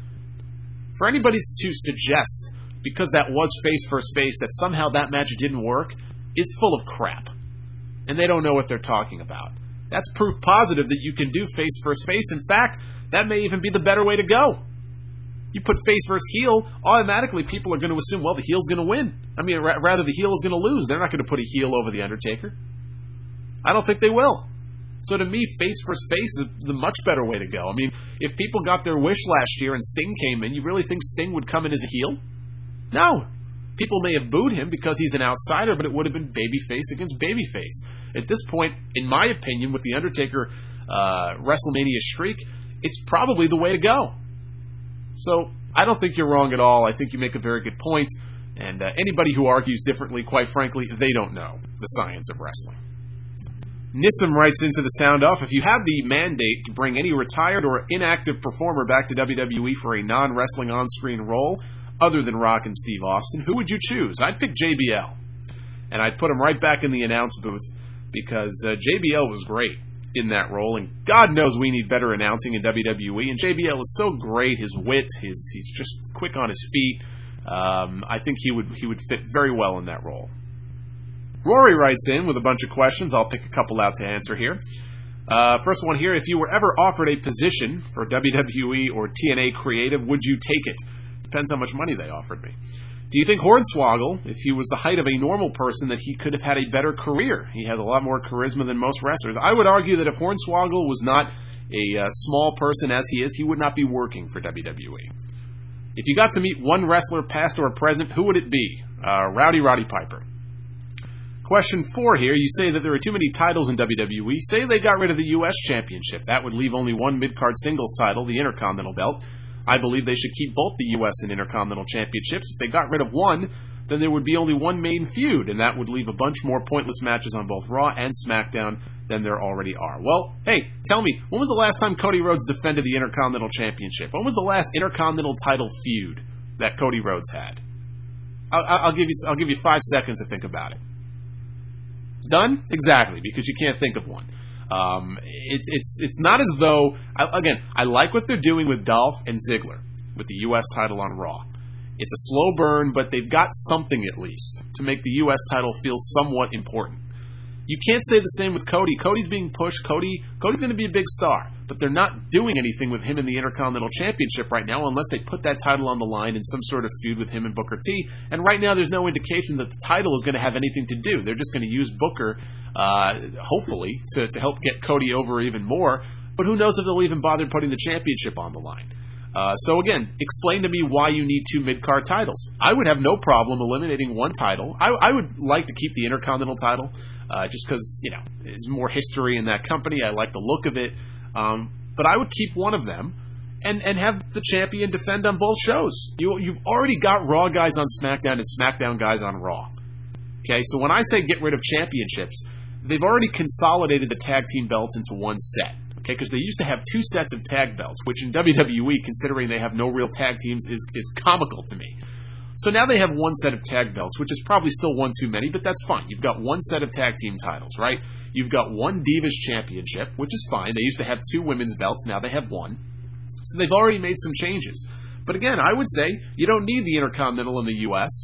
for anybody to suggest, because that was face versus face, that somehow that match didn't work, is full of crap. And they don't know what they're talking about. That's proof positive that you can do face versus face. In fact, that may even be the better way to go. You put face versus heel, automatically people are going to assume, well, the heel's going to win. I mean, ra- rather the heel is going to lose. They're not going to put a heel over the Undertaker. I don't think they will. So to me, face versus face is the much better way to go. I mean, if people got their wish last year and Sting came in, you really think Sting would come in as a heel? No. People may have booed him because he's an outsider, but it would have been babyface against babyface. At this point, in my opinion, with the Undertaker uh, WrestleMania streak, it's probably the way to go. So I don't think you're wrong at all. I think you make a very good point. And uh, anybody who argues differently, quite frankly, they don't know the science of wrestling. Nissim writes into the Sound Off, if you had the mandate to bring any retired or inactive performer back to W W E for a non-wrestling on-screen role, other than Rock and Steve Austin, who would you choose? I'd pick J B L. And I'd put him right back in the announce booth because uh, J B L was great in that role, and God knows we need better announcing in W W E, and J B L is so great, his wit, his he's just quick on his feet. Um, I think he would he would fit very well in that role. Rory writes in with a bunch of questions. I'll pick a couple out to answer here. Uh, first one here, if you were ever offered a position for W W E or T N A Creative, would you take it? Depends how much money they offered me. Do you think Hornswoggle, if he was the height of a normal person, that he could have had a better career? He has a lot more charisma than most wrestlers. I would argue that if Hornswoggle was not a uh, small person as he is, he would not be working for W W E. If you got to meet one wrestler, past or present, who would it be? Uh, Rowdy Roddy Piper. Question four here. You say that there are too many titles in W W E. Say they got rid of the U S Championship. That would leave only one mid-card singles title, the Intercontinental Belt. I believe they should keep both the U S and Intercontinental Championships. If they got rid of one, then there would be only one main feud, and that would leave a bunch more pointless matches on both Raw and SmackDown than there already are. Well, hey, tell me, when was the last time Cody Rhodes defended the Intercontinental Championship? When was the last Intercontinental title feud that Cody Rhodes had? I'll, I'll give you I'll give you five seconds to think about it. Done? Exactly, because you can't think of one. Um, it's it's it's not as though, I, again, I like what they're doing with Dolph and Ziggler with the U S title on Raw. It's a slow burn, but they've got something at least to make the U S title feel somewhat important. You can't say the same with Cody. Cody's being pushed. Cody Cody's going to be a big star, but they're not doing anything with him in the Intercontinental Championship right now unless they put that title on the line in some sort of feud with him and Booker T. And right now there's no indication that the title is going to have anything to do. They're just going to use Booker, uh, hopefully, to, to help get Cody over even more. But who knows if they'll even bother putting the championship on the line. Uh, so again, explain to me why you need two mid-card titles. I would have no problem eliminating one title. I, I would like to keep the Intercontinental title, uh, just because, you know, there's more history in that company. I like the look of it. Um, but I would keep one of them and, and have the champion defend on both shows. You, you've already got Raw guys on SmackDown and SmackDown guys on Raw. Okay, so when I say get rid of championships, they've already consolidated the tag team belts into one set. Okay, because they used to have two sets of tag belts, which in W W E, considering they have no real tag teams, is, is comical to me. So now they have one set of tag belts, which is probably still one too many, but that's fine. You've got one set of tag team titles, right? You've got one Divas Championship, which is fine. They used to have two women's belts, now they have one. So they've already made some changes. But again, I would say you don't need the Intercontinental in the U S,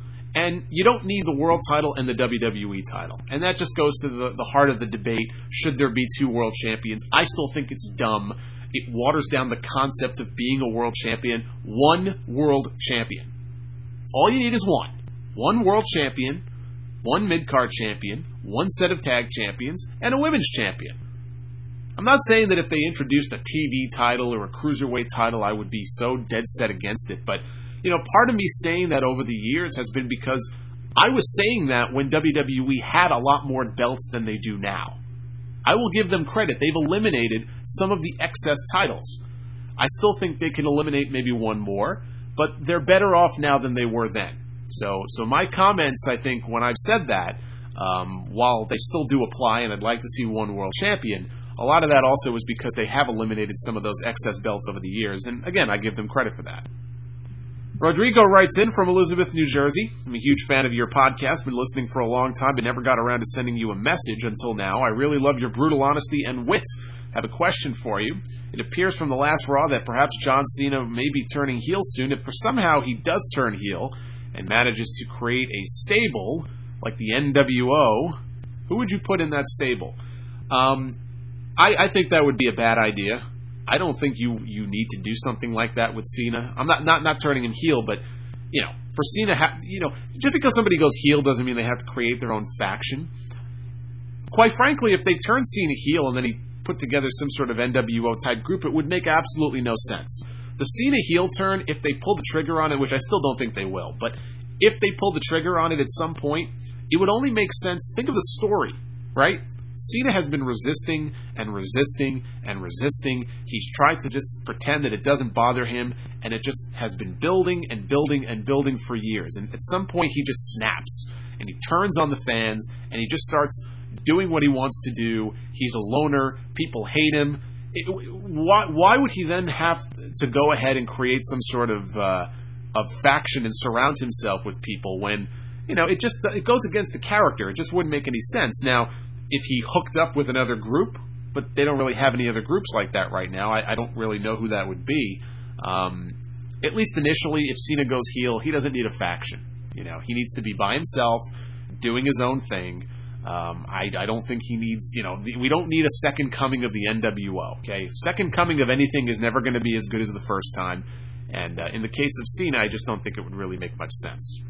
and you don't need the world title and the W W E title. And that just goes to the, the heart of the debate. Should there be two world champions? I still think it's dumb. It waters down the concept of being a world champion. One world champion. All you need is one. One world champion, one mid-card champion, one set of tag champions, and a women's champion. I'm not saying that if they introduced a T V title or a cruiserweight title, I would be so dead set against it, but you know, part of me saying that over the years has been because I was saying that when W W E had a lot more belts than they do now. I will give them credit. They've eliminated some of the excess titles. I still think they can eliminate maybe one more, but they're better off now than they were then. So so my comments, I think, when I've said that, um, while they still do apply and I'd like to see one world champion, a lot of that also is because they have eliminated some of those excess belts over the years, and again, I give them credit for that. Rodrigo writes in from Elizabeth, New Jersey. I'm a huge fan of your podcast, been listening for a long time, but never got around to sending you a message until now. I really love your brutal honesty and wit. Have a question for you. It appears from the last Raw that perhaps John Cena may be turning heel soon. If for somehow he does turn heel and manages to create a stable like the N W O, who would you put in that stable? Um, I, I think that would be a bad idea. I don't think you, you need to do something like that with Cena. I'm not not, not turning him heel, but you know, for Cena, ha- you know, just because somebody goes heel doesn't mean they have to create their own faction. Quite frankly, if they turn Cena heel and then he put together some sort of N W O type group, it would make absolutely no sense. The Cena heel turn, if they pull the trigger on it, which I still don't think they will, but if they pull the trigger on it at some point, it would only make sense. Think of the story, right? Cena has been resisting and resisting and resisting. He's tried to just pretend that it doesn't bother him, and it just has been building and building and building for years. And at some point, he just snaps, and he turns on the fans, and he just starts doing what he wants to do. He's a loner. People hate him. It, why, why would he then have to go ahead and create some sort of uh, of faction and surround himself with people when, you know, it just it goes against the character. It just wouldn't make any sense. Now, if he hooked up with another group, but they don't really have any other groups like that right now, I, I don't really know who that would be. Um, at least initially, if Cena goes heel, he doesn't need a faction. You know, he needs to be by himself, doing his own thing. Um, I, I don't think he needs, you know, we don't need a second coming of the N W O, okay? Second coming of anything is never going to be as good as the first time. And uh, in the case of Cena, I just don't think it would really make much sense.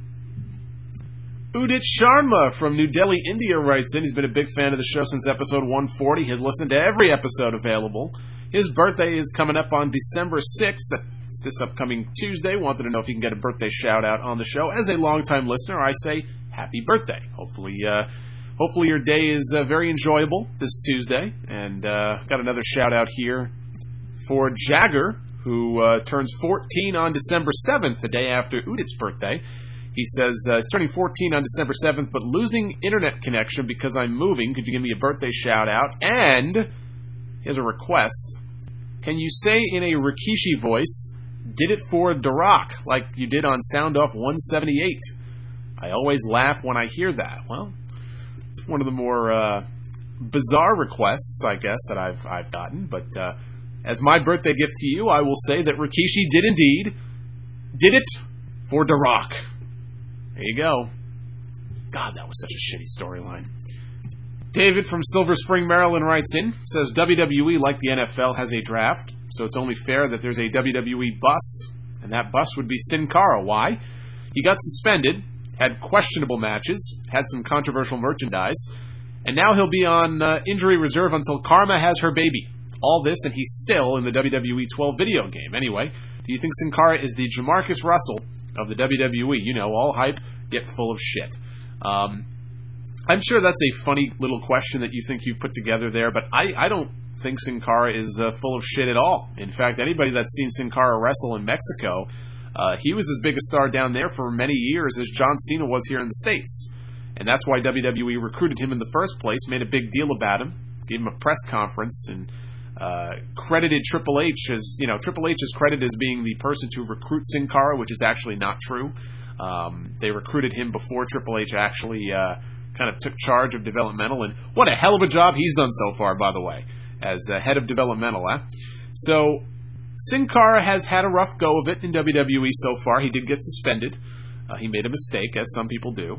Udit Sharma from New Delhi, India writes in. He's been a big fan of the show since episode one forty. He has listened to every episode available. His birthday is coming up on December sixth. That's this upcoming Tuesday. Wanted to know if he can get a birthday shout-out on the show. As a longtime listener, I say happy birthday. Hopefully, uh, hopefully your day is uh, very enjoyable this Tuesday. And uh, got another shout-out here for Jagger, who uh, turns fourteen on December seventh, the day after Udit's birthday. He says, uh, he's turning fourteen on December seventh, but losing internet connection because I'm moving. Could you give me a birthday shout-out? And he has a request. Can you say in a Rikishi voice, did it for The Rock, like you did on Sound Off one seventy-eight? I always laugh when I hear that. Well, it's one of the more uh, bizarre requests, I guess, that I've I've gotten. But uh, as my birthday gift to you, I will say that Rikishi did indeed did it for The Rock. There you go. God, that was such a shitty storyline. David from Silver Spring, Maryland writes in, says W W E, like the N F L, has a draft, so it's only fair that there's a W W E bust, and that bust would be Sin Cara. Why? He got suspended, had questionable matches, had some controversial merchandise, and now he'll be on uh, injury reserve until Karma has her baby. All this, and he's still in the W W E twelve video game. Anyway, do you think Sin Cara is the Jamarcus Russell of the W W E? You know, all hype, yet full of shit. Um, I'm sure that's a funny little question that you think you've put together there, but I, I don't think Sin Cara is uh, full of shit at all. In fact, anybody that's seen Sin Cara wrestle in Mexico, uh, he was as big a star down there for many years as John Cena was here in the States. And that's why W W E recruited him in the first place, made a big deal about him, gave him a press conference, and Uh, credited Triple H as, you know, Triple H is credited as being the person to recruit Sin Cara, which is actually not true. Um, they recruited him before Triple H actually uh, kind of took charge of developmental, and what a hell of a job he's done so far, by the way, as uh, head of developmental. Huh? So Sin Cara has had a rough go of it in W W E so far. He did get suspended. Uh, he made a mistake, as some people do.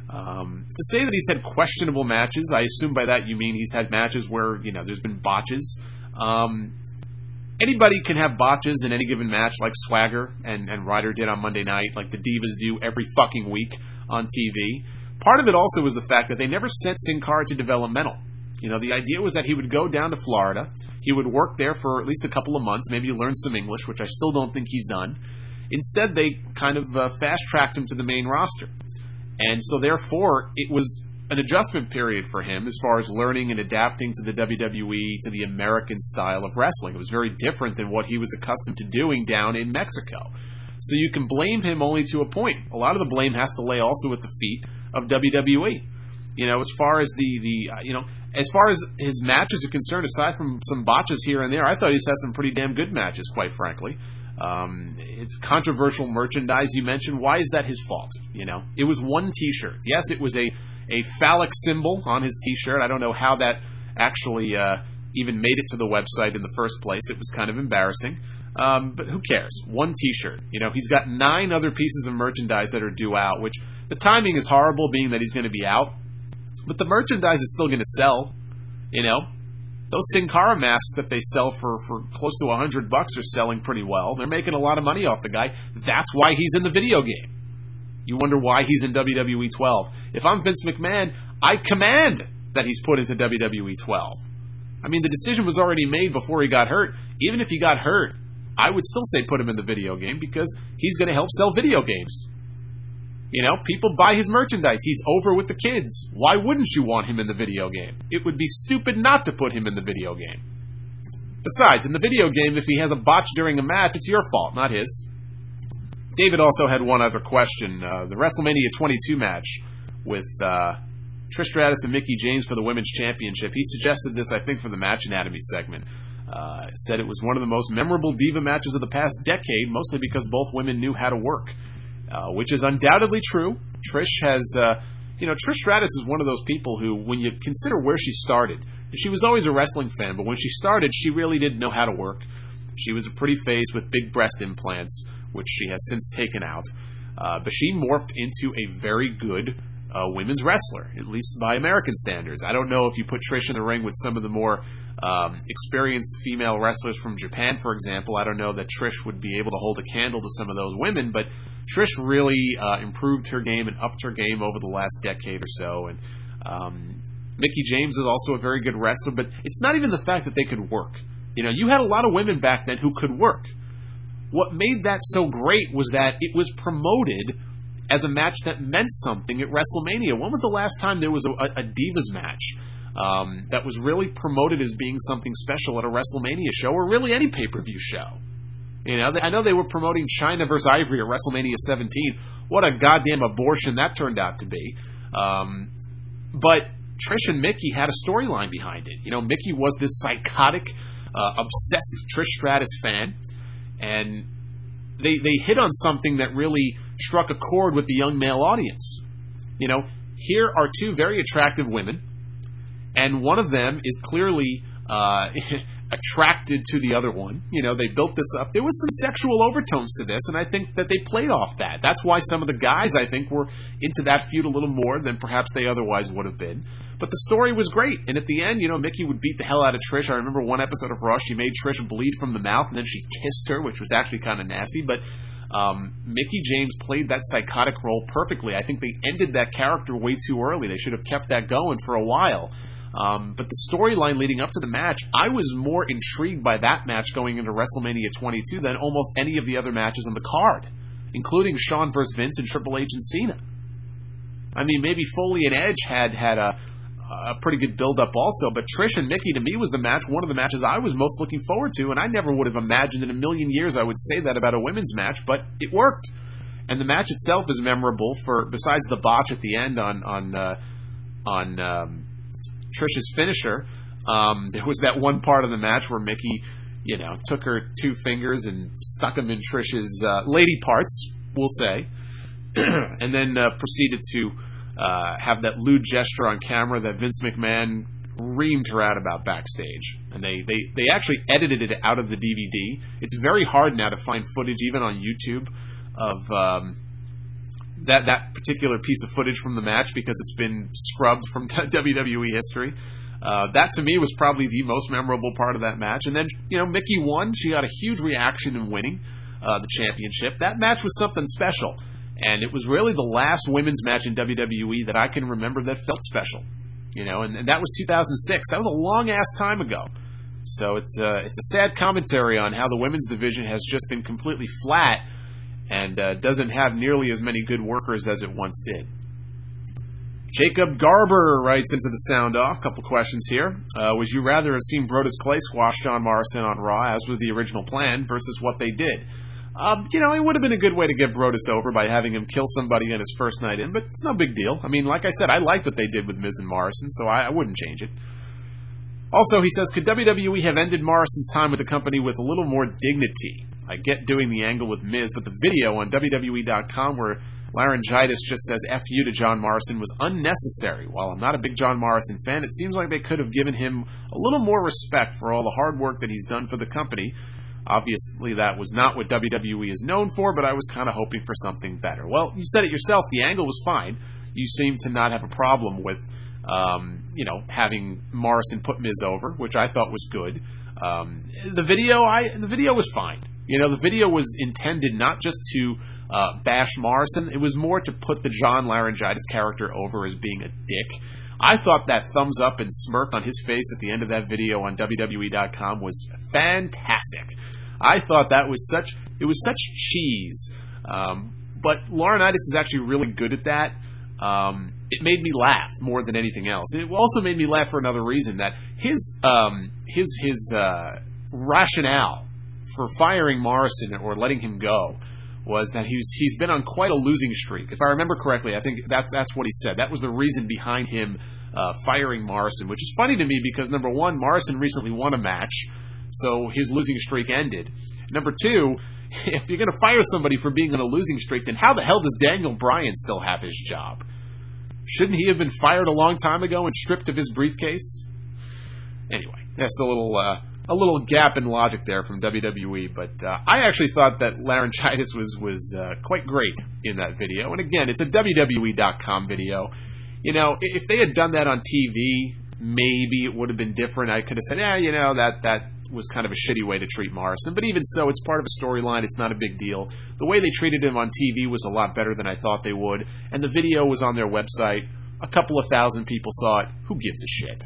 Um, to say that he's had questionable matches, I assume by that you mean he's had matches where, you know, there's been botches. Um, anybody can have botches in any given match, like Swagger and, and Ryder did on Monday night, like the Divas do every fucking week on T V. Part of it also was the fact that they never sent Sin Cara to developmental. You know, the idea was that he would go down to Florida, he would work there for at least a couple of months, maybe learn some English, which I still don't think he's done. Instead, they kind of uh, fast-tracked him to the main roster. And so, therefore, it was an adjustment period for him as far as learning and adapting to the W W E, to the American style of wrestling. It was very different than what he was accustomed to doing down in Mexico. So you can blame him only to a point. A lot of the blame has to lay also at the feet of W W E. You know, as far as the, the uh, you know, as far as his matches are concerned, aside from some botches here and there, I thought he's had some pretty damn good matches, quite frankly. Um, it's controversial merchandise you mentioned. Why is that his fault? You know, it was one T-shirt. Yes, it was a a phallic symbol on his T-shirt. I don't know how that actually uh, even made it to the website in the first place. It was kind of embarrassing. Um, but who cares? One T-shirt. You know, he's got nine other pieces of merchandise that are due out, which the timing is horrible, being that he's going to be out. But the merchandise is still going to sell. You know, those Sin Cara masks that they sell for, for close to a hundred bucks are selling pretty well. They're making a lot of money off the guy. That's why he's in the video game. You wonder why he's in W W E twelve. If I'm Vince McMahon, I command that he's put into W W E twelve. I mean, the decision was already made before he got hurt. Even if he got hurt, I would still say put him in the video game because he's going to help sell video games. You know, people buy his merchandise. He's over with the kids. Why wouldn't you want him in the video game? It would be stupid not to put him in the video game. Besides, in the video game, if he has a botch during a match, it's your fault, not his. David also had one other question. Uh, the WrestleMania twenty-two match with uh, Trish Stratus and Mickie James for the Women's Championship. He suggested this, I think, for the Match Anatomy segment. Uh, said it was one of the most memorable Diva matches of the past decade, mostly because both women knew how to work, uh, which is undoubtedly true. Trish has, uh, you know, Trish Stratus is one of those people who, when you consider where she started, she was always a wrestling fan, but when she started, she really didn't know how to work. She was a pretty face with big breast implants, which she has since taken out. Uh, but she morphed into a very good uh, women's wrestler, at least by American standards. I don't know if you put Trish in the ring with some of the more um, experienced female wrestlers from Japan, for example. I don't know that Trish would be able to hold a candle to some of those women, but Trish really uh, improved her game and upped her game over the last decade or so. And um, Mickie James is also a very good wrestler, but it's not even the fact that they could work. You know, you had a lot of women back then who could work. What made that so great was that it was promoted as a match that meant something at WrestleMania. When was the last time there was a, a Divas match um, that was really promoted as being something special at a WrestleMania show, or really any pay-per-view show? You know, I know they were promoting Chyna versus Ivory at WrestleMania seventeen. What a goddamn abortion that turned out to be. Um, but Trish and Mickie had a storyline behind it. You know, Mickie was this psychotic, uh, obsessed Trish Stratus fan, and they they hit on something that really struck a chord with the young male audience. You know, here are two very attractive women, and one of them is clearly uh, attracted to the other one. You know, they built this up. There was some sexual overtones to this, and I think that they played off that. That's why some of the guys, I think, were into that feud a little more than perhaps they otherwise would have been. But the story was great, and at the end, you know, Mickie would beat the hell out of Trish. I remember one episode of Raw, she made Trish bleed from the mouth, and then she kissed her, which was actually kind of nasty, but um, Mickie James played that psychotic role perfectly. I think they ended that character way too early. They should have kept that going for a while. Um, but the storyline leading up to the match, I was more intrigued by that match going into WrestleMania twenty-two than almost any of the other matches on the card, including Shawn versus Vince and Triple H and Cena. I mean, maybe Foley and Edge had had a, a pretty good build-up also, but Trish and Mickie, to me, was the match, one of the matches I was most looking forward to, and I never would have imagined in a million years I would say that about a women's match, but it worked. And the match itself is memorable for, besides the botch at the end on on uh, on um, Trish's finisher, um, there was that one part of the match where Mickie, you know, took her two fingers and stuck them in Trish's uh, lady parts, we'll say, and then uh, proceeded to uh, have that lewd gesture on camera that Vince McMahon reamed her out about backstage. And they, they, they actually edited it out of the D V D. It's very hard now to find footage, even on YouTube, of um, that that particular piece of footage from the match because it's been scrubbed from W W E history. Uh, that, to me, was probably the most memorable part of that match. And then, you know, Mickie won. She got a huge reaction in winning uh, the championship. That match was something special. And it was really the last women's match in W W E that I can remember that felt special. You know, and, and that was two thousand six. That was a long-ass time ago. So it's, uh, it's a sad commentary on how the women's division has just been completely flat and uh, doesn't have nearly as many good workers as it once did. Jacob Garber writes into the Sound Off. A couple questions here. Uh, would you rather have seen Brodus Clay squash John Morrison on Raw, as was the original plan, versus what they did? Um, you know, it would have been a good way to get Brodus over by having him kill somebody on his first night in, but it's no big deal. I mean, like I said, I like what they did with Miz and Morrison, so I, I wouldn't change it. Also, he says, could W W E have ended Morrison's time with the company with a little more dignity? I get doing the angle with Miz, but the video on W W E dot com where Laryngitis just says F you to John Morrison was unnecessary. While I'm not a big John Morrison fan, it seems like they could have given him a little more respect for all the hard work that he's done for the company. Obviously, that was not what W W E is known for, but I was kind of hoping for something better. Well, you said it yourself. The angle was fine. You seem to not have a problem with, um, you know, having Morrison put Miz over, which I thought was good. Um, the video, I the video was fine. You know, the video was intended not just to uh, bash Morrison. It was more to put the John Laryngitis character over as being a dick. I thought that thumbs up and smirk on his face at the end of that video on W W E dot com was fantastic. I thought that was such, it was such cheese. Um, but Laurinaitis is actually really good at that. Um, it made me laugh more than anything else. It also made me laugh for another reason, that his um, his his uh, rationale for firing Morrison or letting him go was that he's he's been on quite a losing streak. If I remember correctly, I think that that's what he said. That was the reason behind him uh, firing Morrison, which is funny to me because, number one, Morrison recently won a match, so his losing streak ended. Number two, if you're going to fire somebody for being on a losing streak, then how the hell does Daniel Bryan still have his job? Shouldn't he have been fired a long time ago and stripped of his briefcase? Anyway, that's a little uh, a little gap in logic there from W W E, but uh, I actually thought that Laryngitis was was uh, quite great in that video. And again, it's a W W E dot com video. You know, if they had done that on T V, maybe it would have been different. I could have said, yeah, you know, that that was kind of a shitty way to treat Morrison. But even so, it's part of a storyline. It's not a big deal. The way they treated him on T V was a lot better than I thought they would. And the video was on their website. A couple of thousand people saw it. Who gives a shit?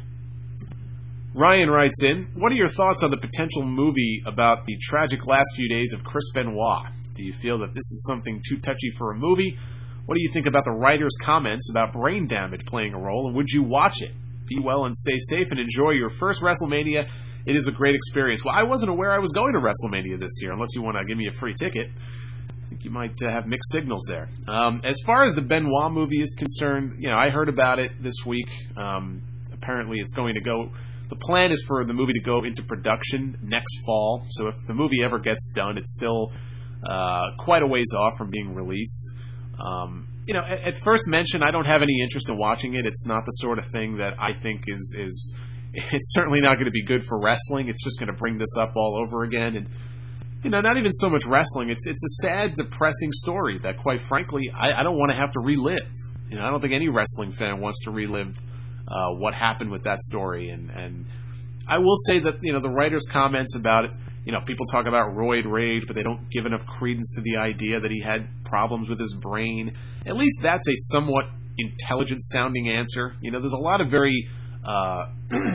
Ryan writes in, what are your thoughts on the potential movie about the tragic last few days of Chris Benoit? Do you feel that this is something too touchy for a movie? What do you think about the writer's comments about brain damage playing a role, and would you watch it? Be well and stay safe and enjoy your first WrestleMania. It is a great experience. Well, I wasn't aware I was going to WrestleMania this year, unless you want to give me a free ticket. I think you might uh, have mixed signals there. Um, as far as the Benoit movie is concerned, you know, I heard about it this week. Um, apparently it's going to go... The plan is for the movie to go into production next fall, so if the movie ever gets done, it's still uh, quite a ways off from being released. Um, you know, at, at first mention, I don't have any interest in watching it. It's not the sort of thing that I think is... is it's certainly not going to be good for wrestling. It's just going to bring this up all over again. And, you know, not even so much wrestling. It's it's a sad, depressing story that, quite frankly, I, I don't want to have to relive. You know, I don't think any wrestling fan wants to relive uh, what happened with that story. And, and I will say that, you know, the writer's comments about it, you know, people talk about roid rage, but they don't give enough credence to the idea that he had problems with his brain. At least that's a somewhat intelligent-sounding answer. You know, there's a lot of very... Uh,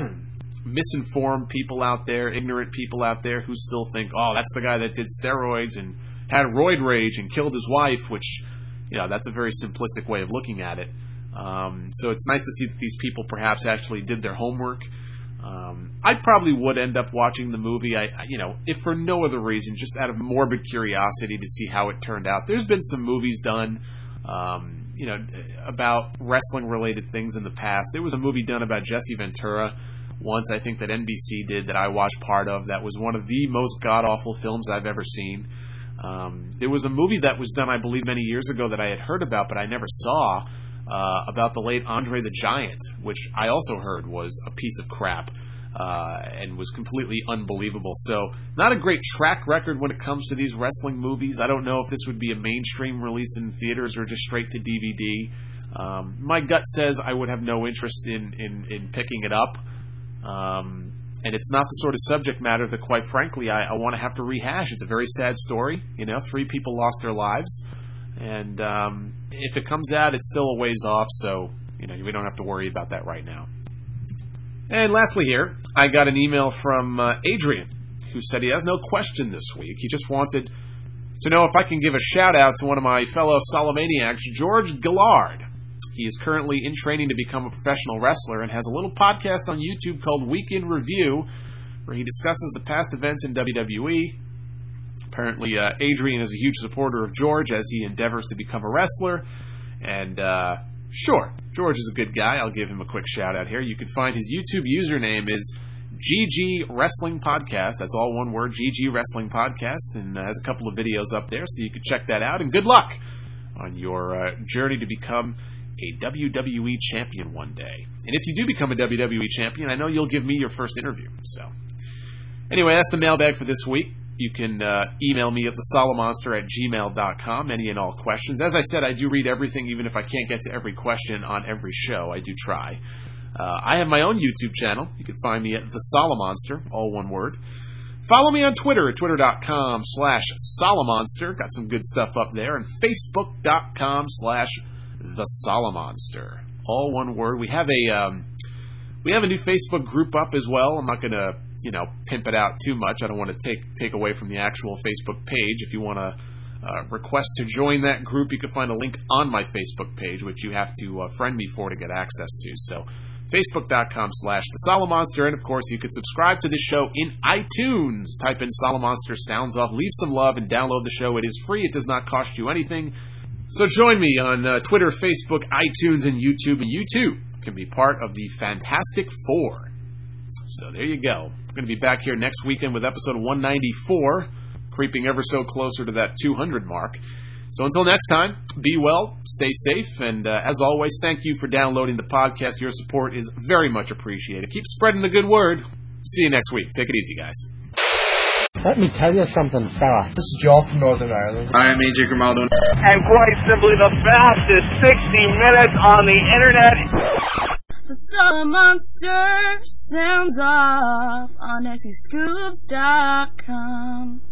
misinformed people out there, ignorant people out there who still think, oh, that's the guy that did steroids and had roid rage and killed his wife, which, you know, that's a very simplistic way of looking at it. Um, so it's nice to see that these people perhaps actually did their homework. Um, I probably would end up watching the movie, I, you know, if for no other reason, just out of morbid curiosity to see how it turned out. There's been some movies done, um, you know, about wrestling-related things in the past. There was a movie done about Jesse Ventura once, I think, that N B C did, that I watched part of, that was one of the most god-awful films I've ever seen. Um, there was a movie that was done, I believe, many years ago that I had heard about, but I never saw, uh, about the late Andre the Giant, which I also heard was a piece of crap. Uh, and was completely unbelievable. So, not a great track record when it comes to these wrestling movies. I don't know if this would be a mainstream release in theaters or just straight to D V D. Um, my gut says I would have no interest in, in, in picking it up. Um, and it's not the sort of subject matter that, quite frankly, I, I want to have to rehash. It's a very sad story. You know, three people lost their lives. And um, if it comes out, it's still a ways off. So, you know, we don't have to worry about that right now. And lastly here, I got an email from uh, Adrian, who said he has no question this week. He just wanted to know if I can give a shout-out to one of my fellow Solomaniacs, George Gillard. He is currently in training to become a professional wrestler and has a little podcast on YouTube called Week in Review, where he discusses the past events in W W E. Apparently, uh, Adrian is a huge supporter of George as he endeavors to become a wrestler. And, uh, sure, George is a good guy. I'll give him a quick shout-out here. You can find his YouTube username is G G Wrestling Podcast. That's all one word, G G Wrestling Podcast, and uh, has a couple of videos up there, so you can check that out. And good luck on your uh, journey to become a W W E champion one day. And if you do become a W W E champion, I know you'll give me your first interview. So, anyway, that's the mailbag for this week. You can uh, email me at the solomonster at gmail dot com, any and all questions. As I said, I do read everything, even if I can't get to every question on every show. I do try. Uh, I have my own YouTube channel. You can find me at the Solomonster, all one word. Follow me on Twitter at twitter dot com slash Solomonster. Got some good stuff up there. And facebook dot com slash the Solomonster, all one word. We have a um, we have a new Facebook group up as well. I'm not going to you know, pimp it out too much. I don't want to take take away from the actual Facebook page. If you want to uh, request to join that group, you can find a link on my Facebook page, which you have to uh, friend me for to get access to. So, facebook dot com slash the Solomonster, and of course, you can subscribe to this show in iTunes. Type in Solomonster Sounds Off, leave some love, and download the show. It is free. It does not cost you anything. So join me on uh, Twitter, Facebook, iTunes, and YouTube, and you too can be part of the Fantastic Four. So there you go. We're going to be back here next weekend with episode one ninety-four, creeping ever so closer to that two hundred mark. So until next time, be well, stay safe, and uh, as always, thank you for downloading the podcast. Your support is very much appreciated. Keep spreading the good word. See you next week. Take it easy, guys. Let me tell you something, fella. This is Joe from Northern Ireland. I am A J Grimaldo. And quite simply the fastest sixty minutes on the internet. The Solomonster sounds off on S E Scoops dot com.